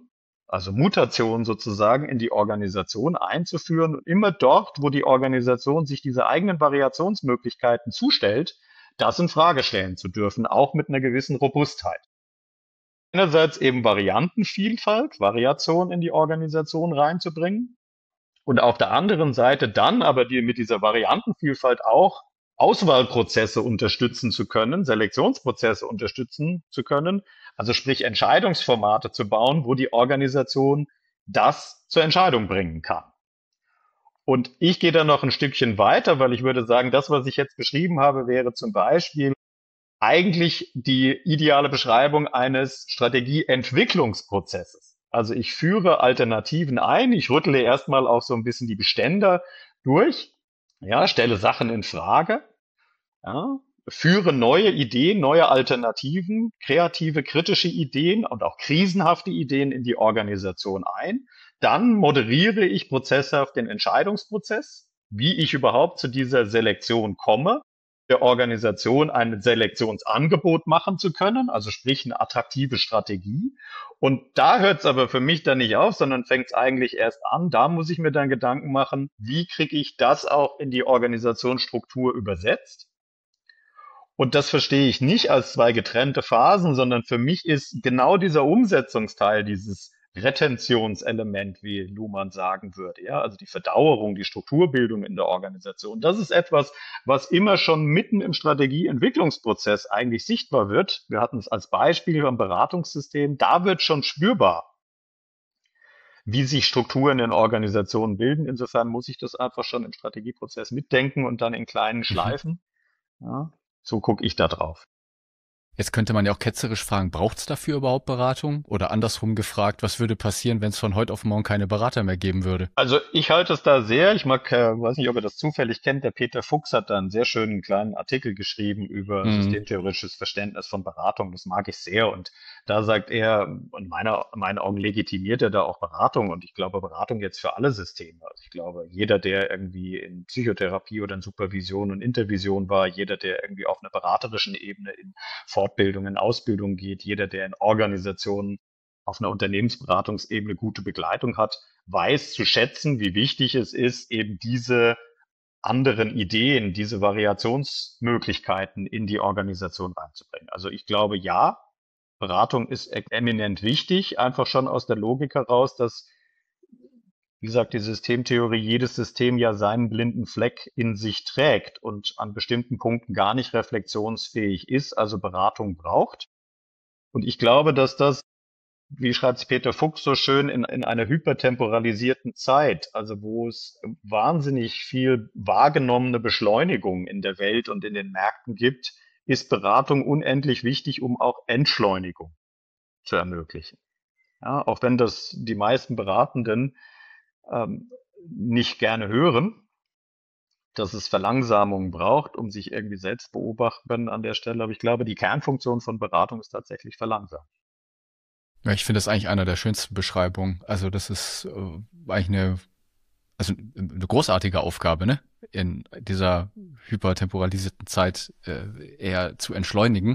also Mutation sozusagen, in die Organisation einzuführen und immer dort, wo die Organisation sich diese eigenen Variationsmöglichkeiten zustellt, das in Frage stellen zu dürfen, auch mit einer gewissen Robustheit. Einerseits eben Variantenvielfalt, Variation in die Organisation reinzubringen und auf der anderen Seite dann aber die, mit dieser Variantenvielfalt auch Auswahlprozesse unterstützen zu können, Selektionsprozesse unterstützen zu können, also sprich Entscheidungsformate zu bauen, wo die Organisation das zur Entscheidung bringen kann. Und ich gehe da noch ein Stückchen weiter, weil ich würde sagen, das, was ich jetzt beschrieben habe, wäre zum Beispiel eigentlich die ideale Beschreibung eines Strategieentwicklungsprozesses. Also ich führe Alternativen ein, ich rüttle erstmal auch so ein bisschen die Bestände durch, ja, stelle Sachen in Frage, ja, führe neue Ideen, neue Alternativen, kreative, kritische Ideen und auch krisenhafte Ideen in die Organisation ein. Dann moderiere ich Prozesse auf den Entscheidungsprozess, wie ich überhaupt zu dieser Selektion komme, der Organisation ein Selektionsangebot machen zu können, also sprich eine attraktive Strategie. Und da hört es aber für mich dann nicht auf, sondern fängt es eigentlich erst an. Da muss ich mir dann Gedanken machen, wie kriege ich das auch in die Organisationsstruktur übersetzt? Und das verstehe ich nicht als zwei getrennte Phasen, sondern für mich ist genau dieser Umsetzungsteil, dieses Retentionselement, wie Luhmann sagen würde, ja, also die Verdauerung, die Strukturbildung in der Organisation. Das ist etwas, was immer schon mitten im Strategieentwicklungsprozess eigentlich sichtbar wird. Wir hatten es als Beispiel beim Beratungssystem. Da wird schon spürbar, wie sich Strukturen in Organisationen bilden. Insofern muss ich das einfach schon im Strategieprozess mitdenken und dann in kleinen Schleifen. Ja, so gucke ich da drauf. Jetzt könnte man ja auch ketzerisch fragen, braucht es dafür überhaupt Beratung? Oder andersrum gefragt, was würde passieren, wenn es von heute auf morgen keine Berater mehr geben würde? Also ich halte es da sehr, ich mag, äh, weiß nicht, ob ihr das zufällig kennt, der Peter Fuchs hat da einen sehr schönen kleinen Artikel geschrieben über Mhm. systemtheoretisches Verständnis von Beratung. Das mag ich sehr. Und da sagt er, und meiner, in meinen Augen legitimiert er da auch Beratung. Und ich glaube, Beratung jetzt für alle Systeme. Also ich glaube, jeder, der irgendwie in Psychotherapie oder in Supervision und Intervision war, jeder, der irgendwie auf einer beraterischen Ebene in Fortbildung, in Ausbildung geht, jeder, der in Organisationen auf einer Unternehmensberatungsebene gute Begleitung hat, weiß zu schätzen, wie wichtig es ist, eben diese anderen Ideen, diese Variationsmöglichkeiten in die Organisation reinzubringen. Also ich glaube, ja, Beratung ist eminent wichtig, einfach schon aus der Logik heraus, dass, wie gesagt, die Systemtheorie, jedes System ja seinen blinden Fleck in sich trägt und an bestimmten Punkten gar nicht reflexionsfähig ist, also Beratung braucht. Und ich glaube, dass das, wie schreibt es Peter Fuchs so schön, in, in einer hypertemporalisierten Zeit, also wo es wahnsinnig viel wahrgenommene Beschleunigung in der Welt und in den Märkten gibt, ist Beratung unendlich wichtig, um auch Entschleunigung zu ermöglichen. Ja, auch wenn das die meisten Beratenden ähm, nicht gerne hören, dass es Verlangsamung braucht, um sich irgendwie selbst beobachten können an der Stelle. Aber ich glaube, die Kernfunktion von Beratung ist tatsächlich Verlangsamung. Ja, ich finde das eigentlich einer der schönsten Beschreibungen. Also das ist äh, eigentlich eine, also eine großartige Aufgabe, ne? In dieser hypertemporalisierten Zeit äh, eher zu entschleunigen.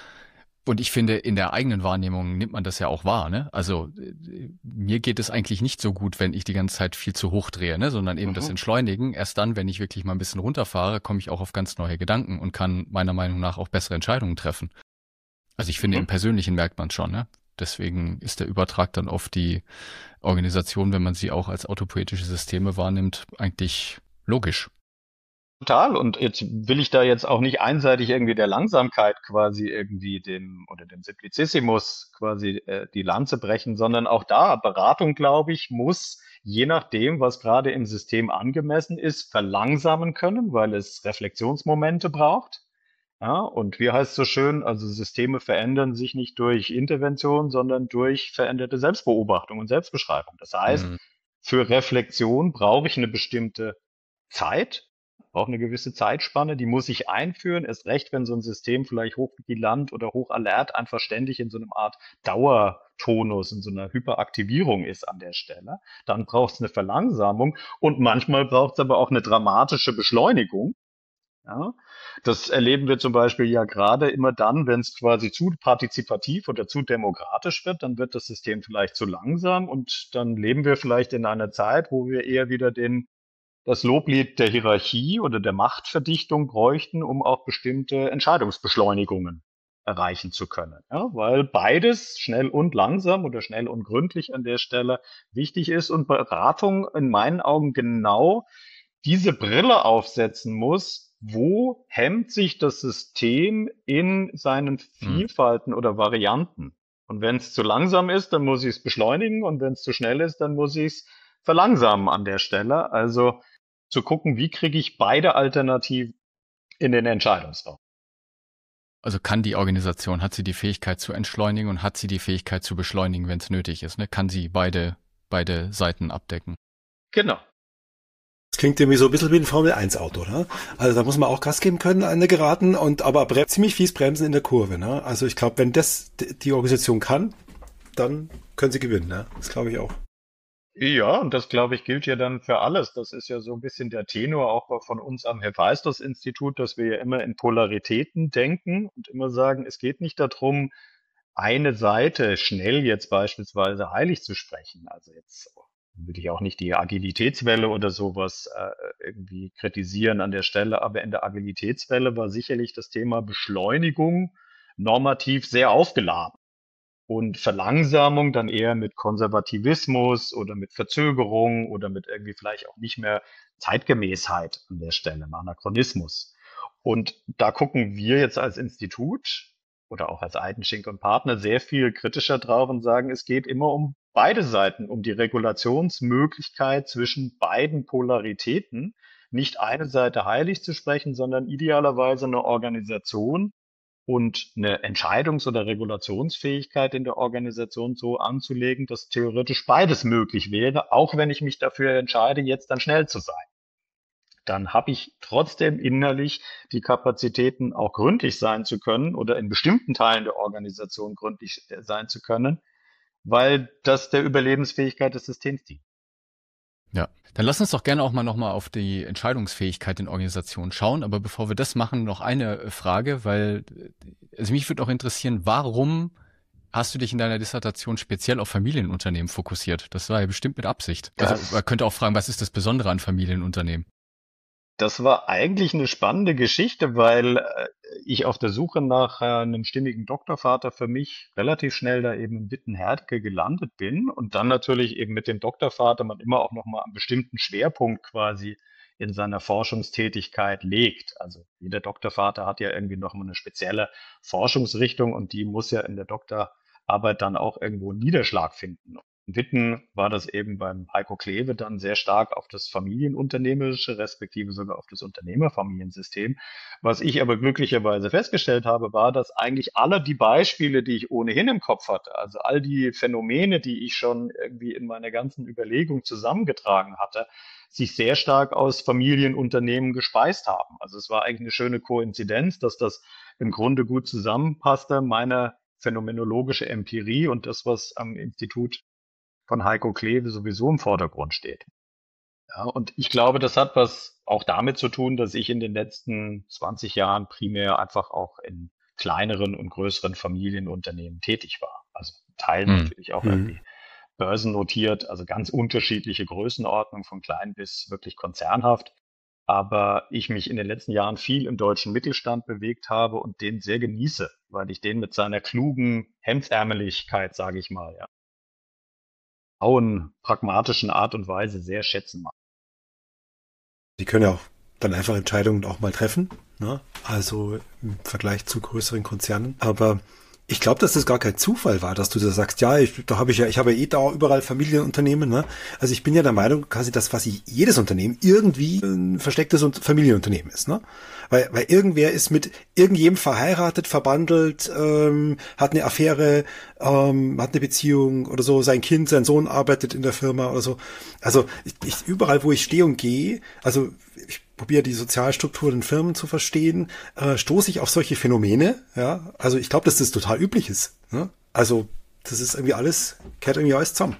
Und ich finde, in der eigenen Wahrnehmung nimmt man das ja auch wahr, ne? Also äh, mir geht es eigentlich nicht so gut, wenn ich die ganze Zeit viel zu hoch drehe, ne? Sondern eben Mhm. das Entschleunigen. Erst dann, wenn ich wirklich mal ein bisschen runterfahre, komme ich auch auf ganz neue Gedanken und kann meiner Meinung nach auch bessere Entscheidungen treffen. Also ich finde, Mhm. im Persönlichen merkt man schon, ne? Deswegen ist der Übertrag dann auf die Organisation, wenn man sie auch als autopoetische Systeme wahrnimmt, eigentlich logisch. Total. Und jetzt will ich da jetzt auch nicht einseitig irgendwie der Langsamkeit quasi irgendwie dem oder dem Simplicissimus quasi äh, die Lanze brechen, sondern auch da Beratung, glaube ich, muss je nachdem, was gerade im System angemessen ist, verlangsamen können, weil es Reflexionsmomente braucht. Ja, und wie heißt es so schön, also Systeme verändern sich nicht durch Intervention, sondern durch veränderte Selbstbeobachtung und Selbstbeschreibung. Das heißt, Mhm. für Reflexion brauche ich eine bestimmte Zeit, brauche eine gewisse Zeitspanne, die muss ich einführen, erst recht, wenn so ein System vielleicht hochvigilant oder hochalert einfach ständig in so einer Art Dauertonus, in so einer Hyperaktivierung ist an der Stelle. Dann braucht es eine Verlangsamung und manchmal braucht es aber auch eine dramatische Beschleunigung. Ja, das erleben wir zum Beispiel ja gerade immer dann, wenn es quasi zu partizipativ oder zu demokratisch wird, dann wird das System vielleicht zu langsam und dann leben wir vielleicht in einer Zeit, wo wir eher wieder den, das Loblied der Hierarchie oder der Machtverdichtung bräuchten, um auch bestimmte Entscheidungsbeschleunigungen erreichen zu können. Ja, weil beides, schnell und langsam oder schnell und gründlich an der Stelle, wichtig ist und Beratung in meinen Augen genau diese Brille aufsetzen muss, wo hemmt sich das System in seinen Vielfalten oder Varianten. Und wenn es zu langsam ist, dann muss ich es beschleunigen und wenn es zu schnell ist, dann muss ich es verlangsamen an der Stelle. Also zu gucken, wie kriege ich beide Alternativen in den Entscheidungsraum. Also kann die Organisation, hat sie die Fähigkeit zu entschleunigen und hat sie die Fähigkeit zu beschleunigen, wenn es nötig ist, ne? Kann sie beide, beide Seiten abdecken? Genau. Das klingt irgendwie so ein bisschen wie ein Formel eins Auto, ne? Also da muss man auch Gas geben können an der Geraden und aber bre- ziemlich fies bremsen in der Kurve, ne? Also ich glaube, wenn das d- die Organisation kann, dann können sie gewinnen, ne? Das glaube ich auch. Ja, und das, glaube ich, gilt ja dann für alles. Das ist ja so ein bisschen der Tenor auch von uns am Hephaistos-Institut, dass wir ja immer in Polaritäten denken und immer sagen, es geht nicht darum, eine Seite schnell jetzt beispielsweise heilig zu sprechen. Also jetzt will ich auch nicht die Agilitätswelle oder sowas äh, irgendwie kritisieren an der Stelle, aber in der Agilitätswelle war sicherlich das Thema Beschleunigung normativ sehr aufgeladen. Und Verlangsamung dann eher mit Konservativismus oder mit Verzögerung oder mit irgendwie vielleicht auch nicht mehr Zeitgemäßheit an der Stelle, im Anachronismus. Und da gucken wir jetzt als Institut oder auch als Eidenschink und Partner sehr viel kritischer drauf und sagen, es geht immer um beide Seiten, um die Regulationsmöglichkeit zwischen beiden Polaritäten, nicht eine Seite heilig zu sprechen, sondern idealerweise eine Organisation und eine Entscheidungs- oder Regulationsfähigkeit in der Organisation so anzulegen, dass theoretisch beides möglich wäre, auch wenn ich mich dafür entscheide, jetzt dann schnell zu sein. Dann habe ich trotzdem innerlich die Kapazitäten, auch gründlich sein zu können oder in bestimmten Teilen der Organisation gründlich sein zu können, weil das der Überlebensfähigkeit des Systems dient. Ja, dann lass uns doch gerne auch mal nochmal auf die Entscheidungsfähigkeit in Organisationen schauen. Aber bevor wir das machen, noch eine Frage, weil also mich würde auch interessieren, warum hast du dich in deiner Dissertation speziell auf Familienunternehmen fokussiert? Das war ja bestimmt mit Absicht. Also Das- man könnte auch fragen, was ist das Besondere an Familienunternehmen? Das war eigentlich eine spannende Geschichte, weil äh, ich auf der Suche nach äh, einem stimmigen Doktorvater für mich relativ schnell da eben in Wittenherdecke gelandet bin und dann natürlich eben mit dem Doktorvater man immer auch nochmal einen bestimmten Schwerpunkt quasi in seiner Forschungstätigkeit legt. Also jeder Doktorvater hat ja irgendwie nochmal eine spezielle Forschungsrichtung und die muss ja in der Doktorarbeit dann auch irgendwo einen Niederschlag finden. In Witten war das eben beim Heiko Kleve dann sehr stark auf das Familienunternehmerische, respektive sogar auf das Unternehmerfamiliensystem. Was ich aber glücklicherweise festgestellt habe, war, dass eigentlich alle die Beispiele, die ich ohnehin im Kopf hatte, also all die Phänomene, die ich schon irgendwie in meiner ganzen Überlegung zusammengetragen hatte, sich sehr stark aus Familienunternehmen gespeist haben. Also es war eigentlich eine schöne Koinzidenz, dass das im Grunde gut zusammenpasste, meine phänomenologische Empirie und das, was am Institut von Heiko Kleve sowieso im Vordergrund steht. Ja, und ich glaube, das hat was auch damit zu tun, dass ich in den letzten zwanzig Jahren primär einfach auch in kleineren und größeren Familienunternehmen tätig war. Also Teilen Hm. natürlich auch Hm. irgendwie börsennotiert, also ganz unterschiedliche Größenordnungen von klein bis wirklich konzernhaft. Aber ich mich in den letzten Jahren viel im deutschen Mittelstand bewegt habe und den sehr genieße, weil ich den mit seiner klugen Hemdsärmeligkeit, sage ich mal, ja, pragmatischen Art und Weise sehr schätzen mag. Die können ja auch dann einfach Entscheidungen auch mal treffen, ne? Also im Vergleich zu größeren Konzernen. Aber ich glaube, dass das gar kein Zufall war, dass du da sagst, ja, ich, da habe ich ja, ich habe ja eh da überall Familienunternehmen, ne? Also ich bin ja der Meinung, quasi, dass quasi jedes Unternehmen irgendwie ein verstecktes Familienunternehmen ist, ne? Weil, weil irgendwer ist mit irgendjemandem verheiratet, verbandelt, ähm, hat eine Affäre, ähm, hat eine Beziehung oder so, sein Kind, sein Sohn arbeitet in der Firma oder so. Also ich, ich überall, wo ich stehe und gehe, also ich probiere die Sozialstrukturen in Firmen zu verstehen, äh, stoße ich auf solche Phänomene, ja. Also ich glaube, dass das total üblich ist, ne? Also das ist irgendwie alles, kehrt irgendwie alles zusammen.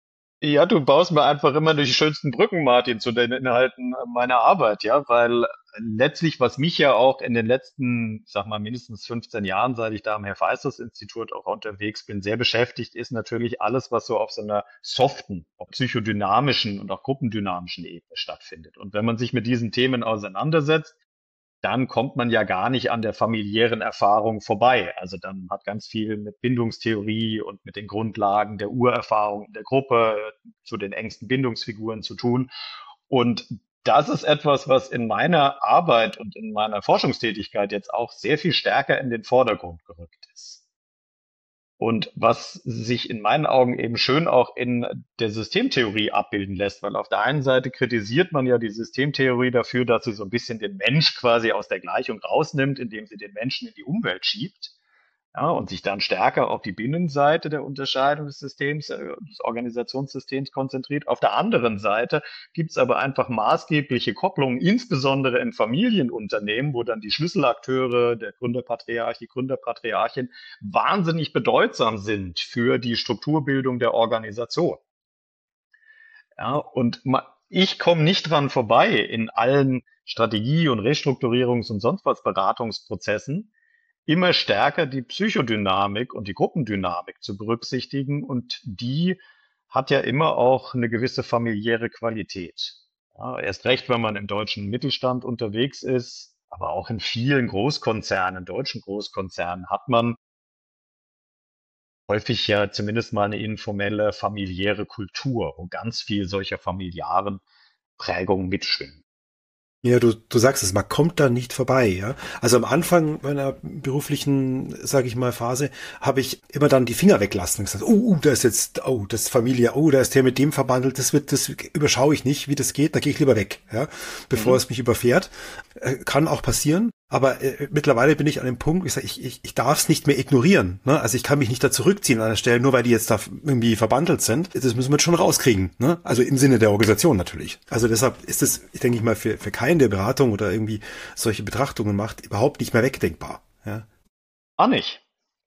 Ja, du baust mir einfach immer die schönsten Brücken, Martin, zu den Inhalten meiner Arbeit, ja, weil letztlich, was mich ja auch in den letzten, ich sag mal, mindestens fünfzehn Jahren, seit ich da am Herr-Feisters-Institut auch unterwegs bin, sehr beschäftigt, ist natürlich alles, was so auf so einer soften, auch psychodynamischen und auch gruppendynamischen Ebene stattfindet. Und wenn man sich mit diesen Themen auseinandersetzt, dann kommt man ja gar nicht an der familiären Erfahrung vorbei. Also dann hat ganz viel mit Bindungstheorie und mit den Grundlagen der Urerfahrung in der Gruppe zu den engsten Bindungsfiguren zu tun. Und das ist etwas, was in meiner Arbeit und in meiner Forschungstätigkeit jetzt auch sehr viel stärker in den Vordergrund gerückt ist. Und was sich in meinen Augen eben schön auch in der Systemtheorie abbilden lässt, weil auf der einen Seite kritisiert man ja die Systemtheorie dafür, dass sie so ein bisschen den Mensch quasi aus der Gleichung rausnimmt, indem sie den Menschen in die Umwelt schiebt. Ja, und sich dann stärker auf die Binnenseite der Unterscheidung des Systems, äh, des Organisationssystems konzentriert. Auf der anderen Seite gibt es aber einfach maßgebliche Kopplungen, insbesondere in Familienunternehmen, wo dann die Schlüsselakteure, der Gründerpatriarch, die Gründerpatriarchin, wahnsinnig bedeutsam sind für die Strukturbildung der Organisation. Ja, und ma- ich komme nicht dran vorbei, in allen Strategie- und Restrukturierungs- und sonst was Beratungsprozessen immer stärker die Psychodynamik und die Gruppendynamik zu berücksichtigen. Und die hat ja immer auch eine gewisse familiäre Qualität. Ja, erst recht, wenn man im deutschen Mittelstand unterwegs ist, aber auch in vielen Großkonzernen, deutschen Großkonzernen, hat man häufig ja zumindest mal eine informelle familiäre Kultur, wo ganz viel solcher familiären Prägungen mitschwingen. Ja, du, du sagst es, man kommt da nicht vorbei, ja. Also am Anfang meiner beruflichen, sage ich mal, Phase, habe ich immer dann die Finger weglassen und gesagt, oh, uh, da ist jetzt, oh, das ist Familie, oh, da ist der mit dem verbandelt, das wird, das überschaue ich nicht, wie das geht, da gehe ich lieber weg, ja, bevor Mhm. es mich überfährt. Äh, kann auch passieren. Aber äh, mittlerweile bin ich an dem Punkt, ich sage, ich, ich, ich darf es nicht mehr ignorieren. Ne? Also ich kann mich nicht da zurückziehen an der Stelle, nur weil die jetzt da irgendwie verbandelt sind. Das müssen wir jetzt schon rauskriegen. Ne? Also im Sinne der Organisation natürlich. Also deshalb ist es, ich denke ich mal, für, für keinen, der Beratung oder irgendwie solche Betrachtungen macht, überhaupt nicht mehr wegdenkbar. Ja? Ah, nicht.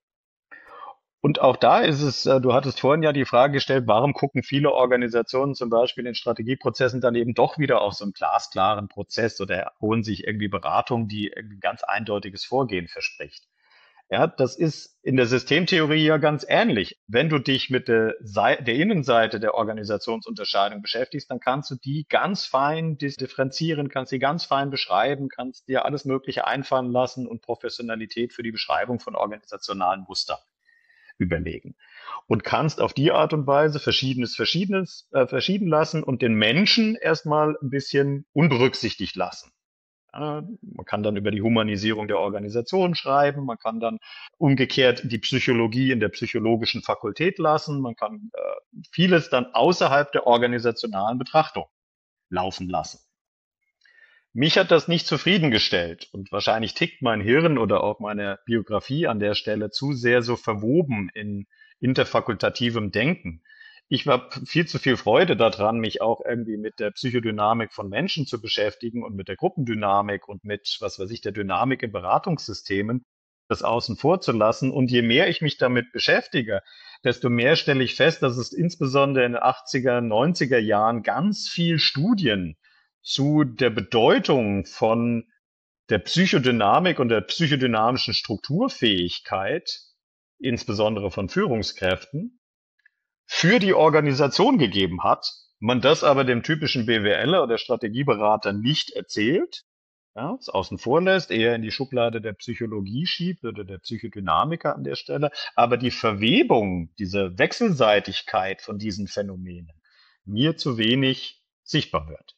Und auch da ist es, äh, du hattest vorhin ja die Frage gestellt, warum gucken viele Organisationen zum Beispiel in Strategieprozessen dann eben doch wieder auf so einen glasklaren Prozess oder holen sich irgendwie Beratung, die ein ganz eindeutiges Vorgehen verspricht. Ja, das ist in der Systemtheorie ja ganz ähnlich. Wenn du dich mit der, Sei der Innenseite der Organisationsunterscheidung beschäftigst, dann kannst du die ganz fein dis- differenzieren, kannst sie ganz fein beschreiben, kannst dir alles Mögliche einfallen lassen und Professionalität für die Beschreibung von organisationalen Mustern überlegen. Und kannst auf die Art und Weise Verschiedenes Verschiedenes äh, verschieden lassen und den Menschen erstmal ein bisschen unberücksichtigt lassen. Ja, man kann dann über die Humanisierung der Organisation schreiben, man kann dann umgekehrt die Psychologie in der psychologischen Fakultät lassen, man kann äh, vieles dann außerhalb der organisationalen Betrachtung laufen lassen. Mich hat das nicht zufriedengestellt und wahrscheinlich tickt mein Hirn oder auch meine Biografie an der Stelle zu sehr so verwoben in interfakultativem Denken. Ich habe viel zu viel Freude daran, mich auch irgendwie mit der Psychodynamik von Menschen zu beschäftigen und mit der Gruppendynamik und mit, was weiß ich, der Dynamik in Beratungssystemen, das außen vor zu lassen. Und je mehr ich mich damit beschäftige, desto mehr stelle ich fest, dass es insbesondere in den achtziger, neunziger Jahren ganz viel Studien zu der Bedeutung von der Psychodynamik und der psychodynamischen Strukturfähigkeit, insbesondere von Führungskräften, für die Organisation gegeben hat, man das aber dem typischen BWLer oder Strategieberater nicht erzählt, ja, es außen vor lässt, eher in die Schublade der Psychologie schiebt oder der Psychodynamiker an der Stelle, aber die Verwebung, diese Wechselseitigkeit von diesen Phänomenen mir zu wenig sichtbar wird.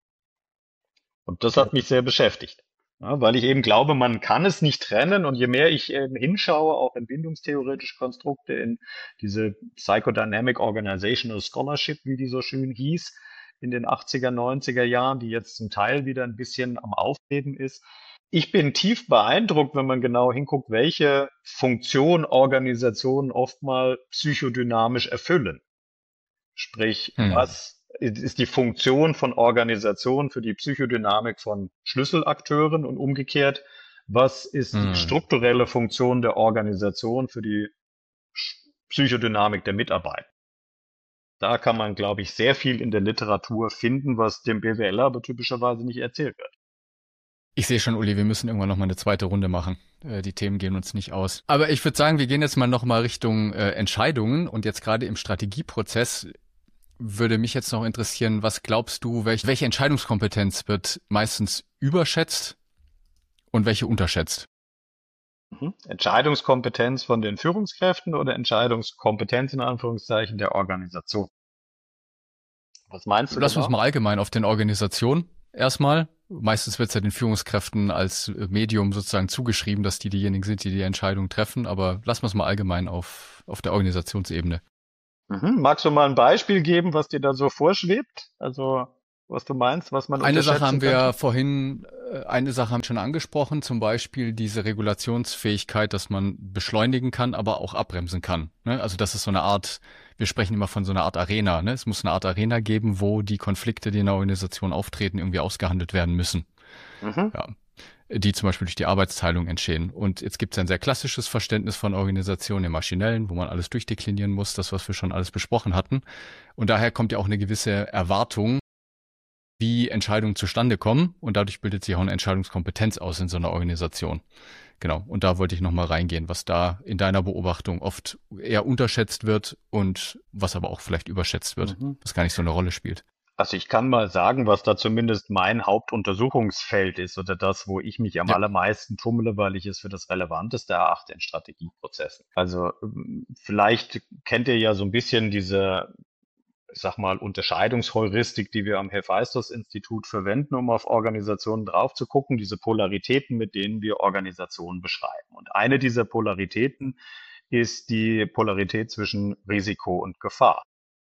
Und das hat mich sehr beschäftigt, ja, weil ich eben glaube, man kann es nicht trennen. Und je mehr ich eben hinschaue, auch in bindungstheoretische Konstrukte, in diese Psychodynamic Organizational Scholarship, wie die so schön hieß, in den achtziger, neunziger Jahren, die jetzt zum Teil wieder ein bisschen am Aufleben ist. Ich bin tief beeindruckt, wenn man genau hinguckt, welche Funktion Organisationen oftmal psychodynamisch erfüllen. Sprich, Hm. was ist die Funktion von Organisationen für die Psychodynamik von Schlüsselakteuren und umgekehrt, was ist die Hm. strukturelle Funktion der Organisation für die Psychodynamik der Mitarbeiter? Da kann man, glaube ich, sehr viel in der Literatur finden, was dem BWLer aber typischerweise nicht erzählt wird. Ich sehe schon, Uli, wir müssen irgendwann noch mal eine zweite Runde machen. Äh, die Themen gehen uns nicht aus. Aber ich würde sagen, wir gehen jetzt mal noch mal Richtung äh, Entscheidungen. Und jetzt gerade im Strategieprozess würde mich jetzt noch interessieren, was glaubst du, welch, welche Entscheidungskompetenz wird meistens überschätzt und welche unterschätzt? Mhm. Entscheidungskompetenz von den Führungskräften oder Entscheidungskompetenz in Anführungszeichen der Organisation? Was meinst du Lass uns genau? mal allgemein auf den Organisationen erstmal. Meistens wird es ja den Führungskräften als Medium sozusagen zugeschrieben, dass die diejenigen sind, die die Entscheidung treffen. Aber lassen wir es mal allgemein auf, auf der Organisationsebene. Mhm. Magst du mal ein Beispiel geben, was dir da so vorschwebt? Also, was du meinst, was man Eine Sache haben unterschätzen wir könnte? ja vorhin, äh, eine Sache haben wir schon angesprochen, zum Beispiel diese Regulationsfähigkeit, dass man beschleunigen kann, aber auch abbremsen kann. Ne? Also das ist so eine Art, wir sprechen immer von so einer Art Arena. Ne? Es muss eine Art Arena geben, wo die Konflikte, die in der Organisation auftreten, irgendwie ausgehandelt werden müssen. Mhm. Ja. Die zum Beispiel durch die Arbeitsteilung entstehen. Und jetzt gibt es ein sehr klassisches Verständnis von Organisationen im Maschinellen, wo man alles durchdeklinieren muss, das, was wir schon alles besprochen hatten. Und daher kommt ja auch eine gewisse Erwartung, wie Entscheidungen zustande kommen. Und dadurch bildet sich auch eine Entscheidungskompetenz aus in so einer Organisation. Genau. Und da wollte ich nochmal reingehen, was da in deiner Beobachtung oft eher unterschätzt wird und was aber auch vielleicht überschätzt wird, Mhm. was gar nicht so eine Rolle spielt. Also ich kann mal sagen, was da zumindest mein Hauptuntersuchungsfeld ist oder das, wo ich mich am Ja. allermeisten tummle, weil ich es für das Relevanteste erachte in Strategieprozessen. Also ähm, vielleicht kennt ihr ja so ein bisschen diese, ich sag mal, Unterscheidungsheuristik, die wir am Hephaistos-Institut verwenden, um auf Organisationen drauf zu gucken, diese Polaritäten, mit denen wir Organisationen beschreiben. Und eine dieser Polaritäten ist die Polarität zwischen Risiko und Gefahr.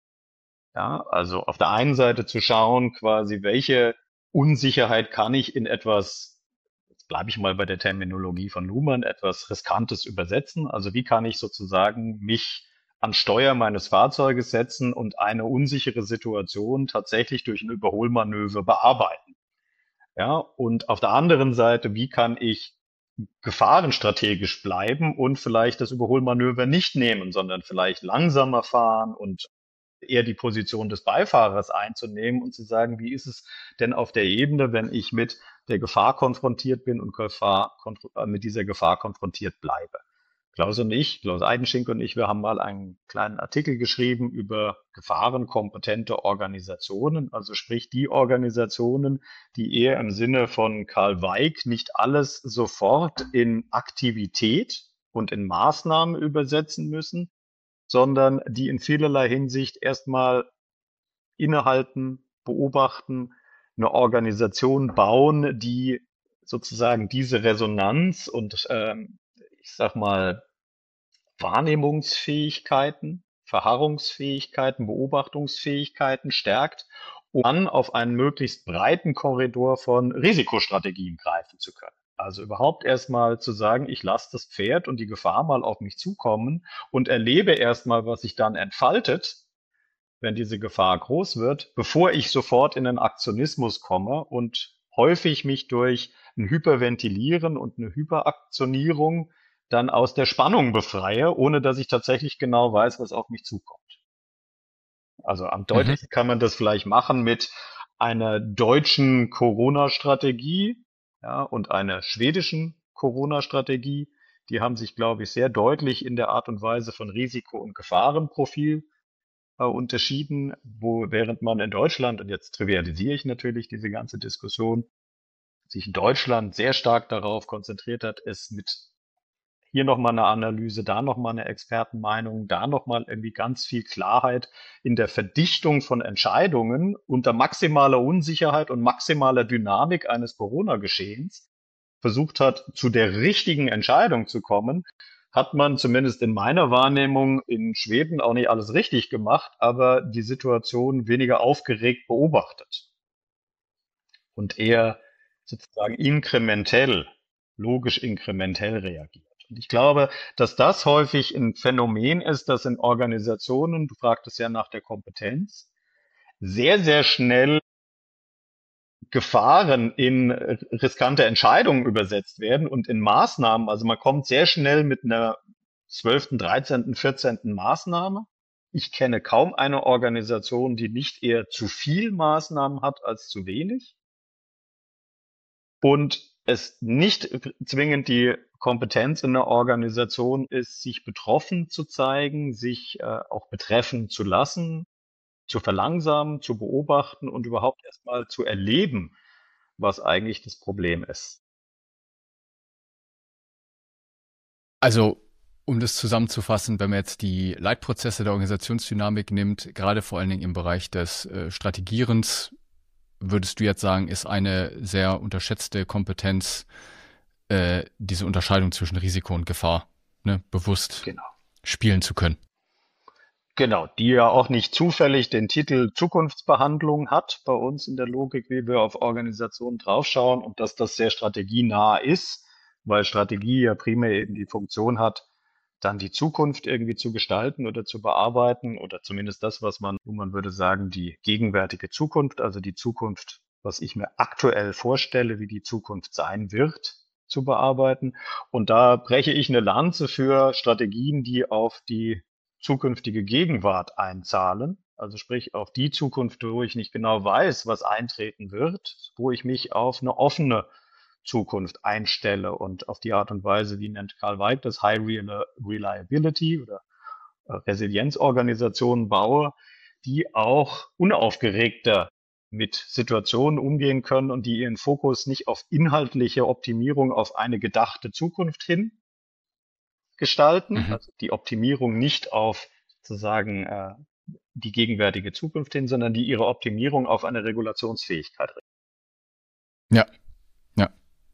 Ja, also auf der einen Seite zu schauen, quasi, welche Unsicherheit kann ich in etwas, jetzt bleibe ich mal bei der Terminologie von Luhmann, etwas Riskantes übersetzen. Also wie kann ich sozusagen mich an Steuer meines Fahrzeuges setzen und eine unsichere Situation tatsächlich durch ein Überholmanöver bearbeiten. Ja, und auf der anderen Seite, wie kann ich gefahrenstrategisch bleiben und vielleicht das Überholmanöver nicht nehmen, sondern vielleicht langsamer fahren und eher die Position des Beifahrers einzunehmen und zu sagen, wie ist es denn auf der Ebene, wenn ich mit der Gefahr konfrontiert bin und Gefahr, mit dieser Gefahr konfrontiert bleibe. Klaus und ich, Klaus Eidenschink und ich, wir haben mal einen kleinen Artikel geschrieben über gefahrenkompetente Organisationen, also sprich die Organisationen, die eher im Sinne von Karl Weick nicht alles sofort in Aktivität und in Maßnahmen übersetzen müssen, sondern die in vielerlei Hinsicht erstmal innehalten, beobachten, eine Organisation bauen, die sozusagen diese Resonanz und ähm, ich sag mal Wahrnehmungsfähigkeiten, Verharrungsfähigkeiten, Beobachtungsfähigkeiten stärkt, um dann auf einen möglichst breiten Korridor von Risikostrategien greifen zu können. Also überhaupt erstmal zu sagen, ich lasse das Pferd und die Gefahr mal auf mich zukommen und erlebe erstmal, was sich dann entfaltet, wenn diese Gefahr groß wird, bevor ich sofort in den Aktionismus komme und häufig mich durch ein Hyperventilieren und eine Hyperaktionierung dann aus der Spannung befreie, ohne dass ich tatsächlich genau weiß, was auf mich zukommt. Also am Mhm. deutlichsten kann man das vielleicht machen mit einer deutschen Corona-Strategie, ja, und einer schwedischen Corona-Strategie. Die haben sich, glaube ich, sehr deutlich in der Art und Weise von Risiko- und Gefahrenprofil äh, unterschieden, wo während man in Deutschland, und jetzt trivialisiere ich natürlich diese ganze Diskussion, sich in Deutschland sehr stark darauf konzentriert hat, es mit hier nochmal eine Analyse, da nochmal eine Expertenmeinung, da nochmal irgendwie ganz viel Klarheit in der Verdichtung von Entscheidungen unter maximaler Unsicherheit und maximaler Dynamik eines Corona-Geschehens versucht hat, zu der richtigen Entscheidung zu kommen, hat man zumindest in meiner Wahrnehmung in Schweden auch nicht alles richtig gemacht, aber die Situation weniger aufgeregt beobachtet und eher sozusagen inkrementell, logisch inkrementell reagiert. Und ich glaube, dass das häufig ein Phänomen ist, das in Organisationen, du fragtest ja nach der Kompetenz, sehr, sehr schnell Gefahren in riskante Entscheidungen übersetzt werden und in Maßnahmen. Also man kommt sehr schnell mit einer zwölften, dreizehnten, vierzehnten Maßnahme. Ich kenne kaum eine Organisation, die nicht eher zu viel Maßnahmen hat als zu wenig. Und es nicht zwingend die Kompetenz in der Organisation ist, sich betroffen zu zeigen, sich äh, auch betreffen zu lassen, zu verlangsamen, zu beobachten und überhaupt erstmal zu erleben, was eigentlich das Problem ist. Also, um das zusammenzufassen, wenn man jetzt die Leitprozesse der Organisationsdynamik nimmt, gerade vor allen Dingen im Bereich des äh, Strategierens, würdest du jetzt sagen, ist eine sehr unterschätzte Kompetenz, äh, diese Unterscheidung zwischen Risiko und Gefahr, ne, bewusst Genau. spielen zu können. Genau, die ja auch nicht zufällig den Titel Zukunftsbehandlung hat bei uns in der Logik, wie wir auf Organisationen draufschauen, und dass das sehr strategienah ist, weil Strategie ja primär eben die Funktion hat, dann die Zukunft irgendwie zu gestalten oder zu bearbeiten oder zumindest das, was man, wo man würde sagen, die gegenwärtige Zukunft, also die Zukunft, was ich mir aktuell vorstelle, wie die Zukunft sein wird, zu bearbeiten. Und da breche ich eine Lanze für Strategien, die auf die zukünftige Gegenwart einzahlen, also sprich auf die Zukunft, wo ich nicht genau weiß, was eintreten wird, wo ich mich auf eine offene Zukunft einstelle und auf die Art und Weise, wie nennt Karl Weick das, High Reliability oder Resilienzorganisationen baue, die auch unaufgeregter mit Situationen umgehen können und die ihren Fokus nicht auf inhaltliche Optimierung auf eine gedachte Zukunft hin gestalten, Mhm. also die Optimierung nicht auf sozusagen äh, die gegenwärtige Zukunft hin, sondern die ihre Optimierung auf eine Regulationsfähigkeit richten. Ja, ja.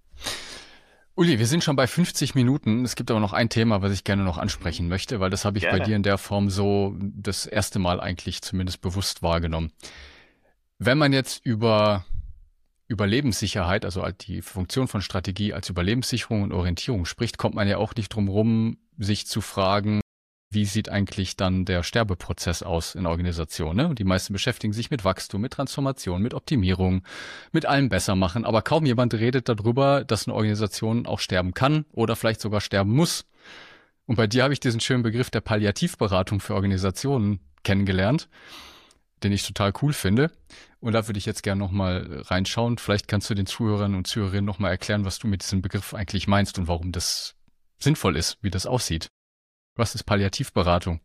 Uli, wir sind schon bei fünfzig Minuten. Es gibt aber noch ein Thema, was ich gerne noch ansprechen möchte, weil das habe ich Gerne. bei dir in der Form so das erste Mal eigentlich zumindest bewusst wahrgenommen. Wenn man jetzt über Überlebenssicherheit, also halt die Funktion von Strategie als Überlebenssicherung und Orientierung spricht, kommt man ja auch nicht drum rum, sich zu fragen, wie sieht eigentlich dann der Sterbeprozess aus in Organisationen? Ne? Und die meisten beschäftigen sich mit Wachstum, mit Transformation, mit Optimierung, mit allem besser machen. Aber kaum jemand redet darüber, dass eine Organisation auch sterben kann oder vielleicht sogar sterben muss. Und bei dir habe ich diesen schönen Begriff der Palliativberatung für Organisationen kennengelernt, den ich total cool finde. Und da würde ich jetzt gerne nochmal reinschauen. Vielleicht kannst du den Zuhörern und Zuhörerinnen nochmal erklären, was du mit diesem Begriff eigentlich meinst und warum das sinnvoll ist, wie das aussieht. Was ist Palliativberatung?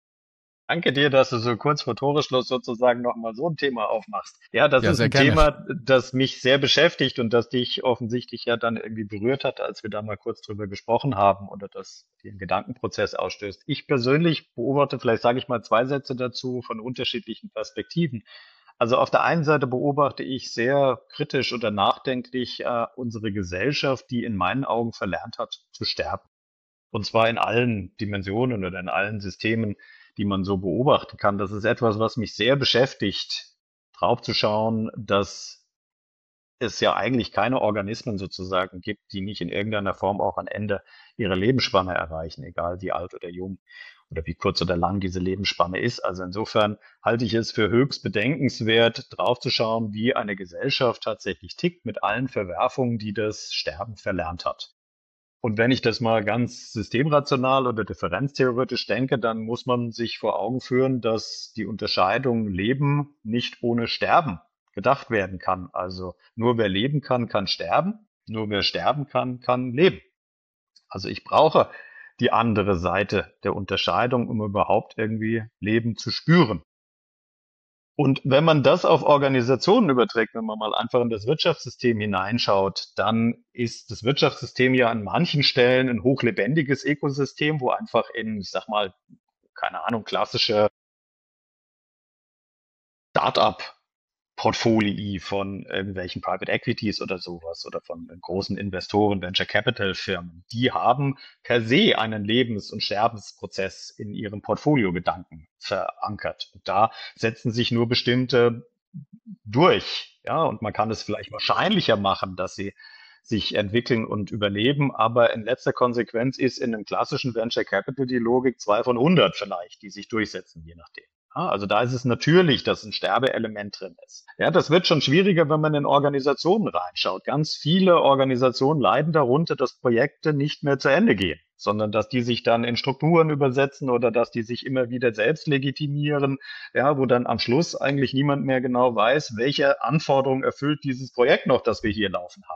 Danke dir, dass du so kurz vor Toreschluss sozusagen nochmal so ein Thema aufmachst. Ja, das Ja, ist sehr ein gerne. Thema, das mich sehr beschäftigt und das dich offensichtlich ja dann irgendwie berührt hat, als wir da mal kurz drüber gesprochen haben oder das dir einen Gedankenprozess ausstößt. Ich persönlich beobachte, vielleicht sage ich mal zwei Sätze dazu von unterschiedlichen Perspektiven. Also auf der einen Seite beobachte ich sehr kritisch oder nachdenklich äh, unsere Gesellschaft, die in meinen Augen verlernt hat zu sterben. Und zwar in allen Dimensionen oder in allen Systemen, die man so beobachten kann. Das ist etwas, was mich sehr beschäftigt, drauf zu schauen, dass es ja eigentlich keine Organismen sozusagen gibt, die nicht in irgendeiner Form auch am Ende ihre Lebensspanne erreichen, egal wie alt oder jung oder wie kurz oder lang diese Lebensspanne ist. Also insofern halte ich es für höchst bedenkenswert, drauf zu schauen, wie eine Gesellschaft tatsächlich tickt mit allen Verwerfungen, die das Sterben verlernt hat. Und wenn ich das mal ganz systemrational oder differenztheoretisch denke, dann muss man sich vor Augen führen, dass die Unterscheidung Leben nicht ohne Sterben gedacht werden kann. Also nur wer leben kann, kann sterben. Nur wer sterben kann, kann leben. Also ich brauche die andere Seite der Unterscheidung, um überhaupt irgendwie Leben zu spüren. Und wenn man das auf Organisationen überträgt, wenn man mal einfach in das Wirtschaftssystem hineinschaut, dann ist das Wirtschaftssystem ja an manchen Stellen ein hochlebendiges Ökosystem, wo einfach in, ich sag mal, keine Ahnung, klassische Start-up-Portfolii von irgendwelchen Private Equities oder sowas oder von großen Investoren, Venture Capital Firmen, die haben per se einen Lebens- und Sterbensprozess in ihrem Portfolio-Gedanken verankert. Und da setzen sich nur bestimmte durch, ja, und man kann es vielleicht wahrscheinlicher machen, dass sie sich entwickeln und überleben, aber in letzter Konsequenz ist in einem klassischen Venture Capital die Logik zwei von hundert vielleicht, die sich durchsetzen, je nachdem. Ja, also da ist es natürlich, dass ein Sterbeelement drin ist. Ja, das wird schon schwieriger, wenn man in Organisationen reinschaut. Ganz viele Organisationen leiden darunter, dass Projekte nicht mehr zu Ende gehen, sondern dass die sich dann in Strukturen übersetzen oder dass die sich immer wieder selbst legitimieren, ja, wo dann am Schluss eigentlich niemand mehr genau weiß, welche Anforderungen erfüllt dieses Projekt noch, das wir hier laufen haben.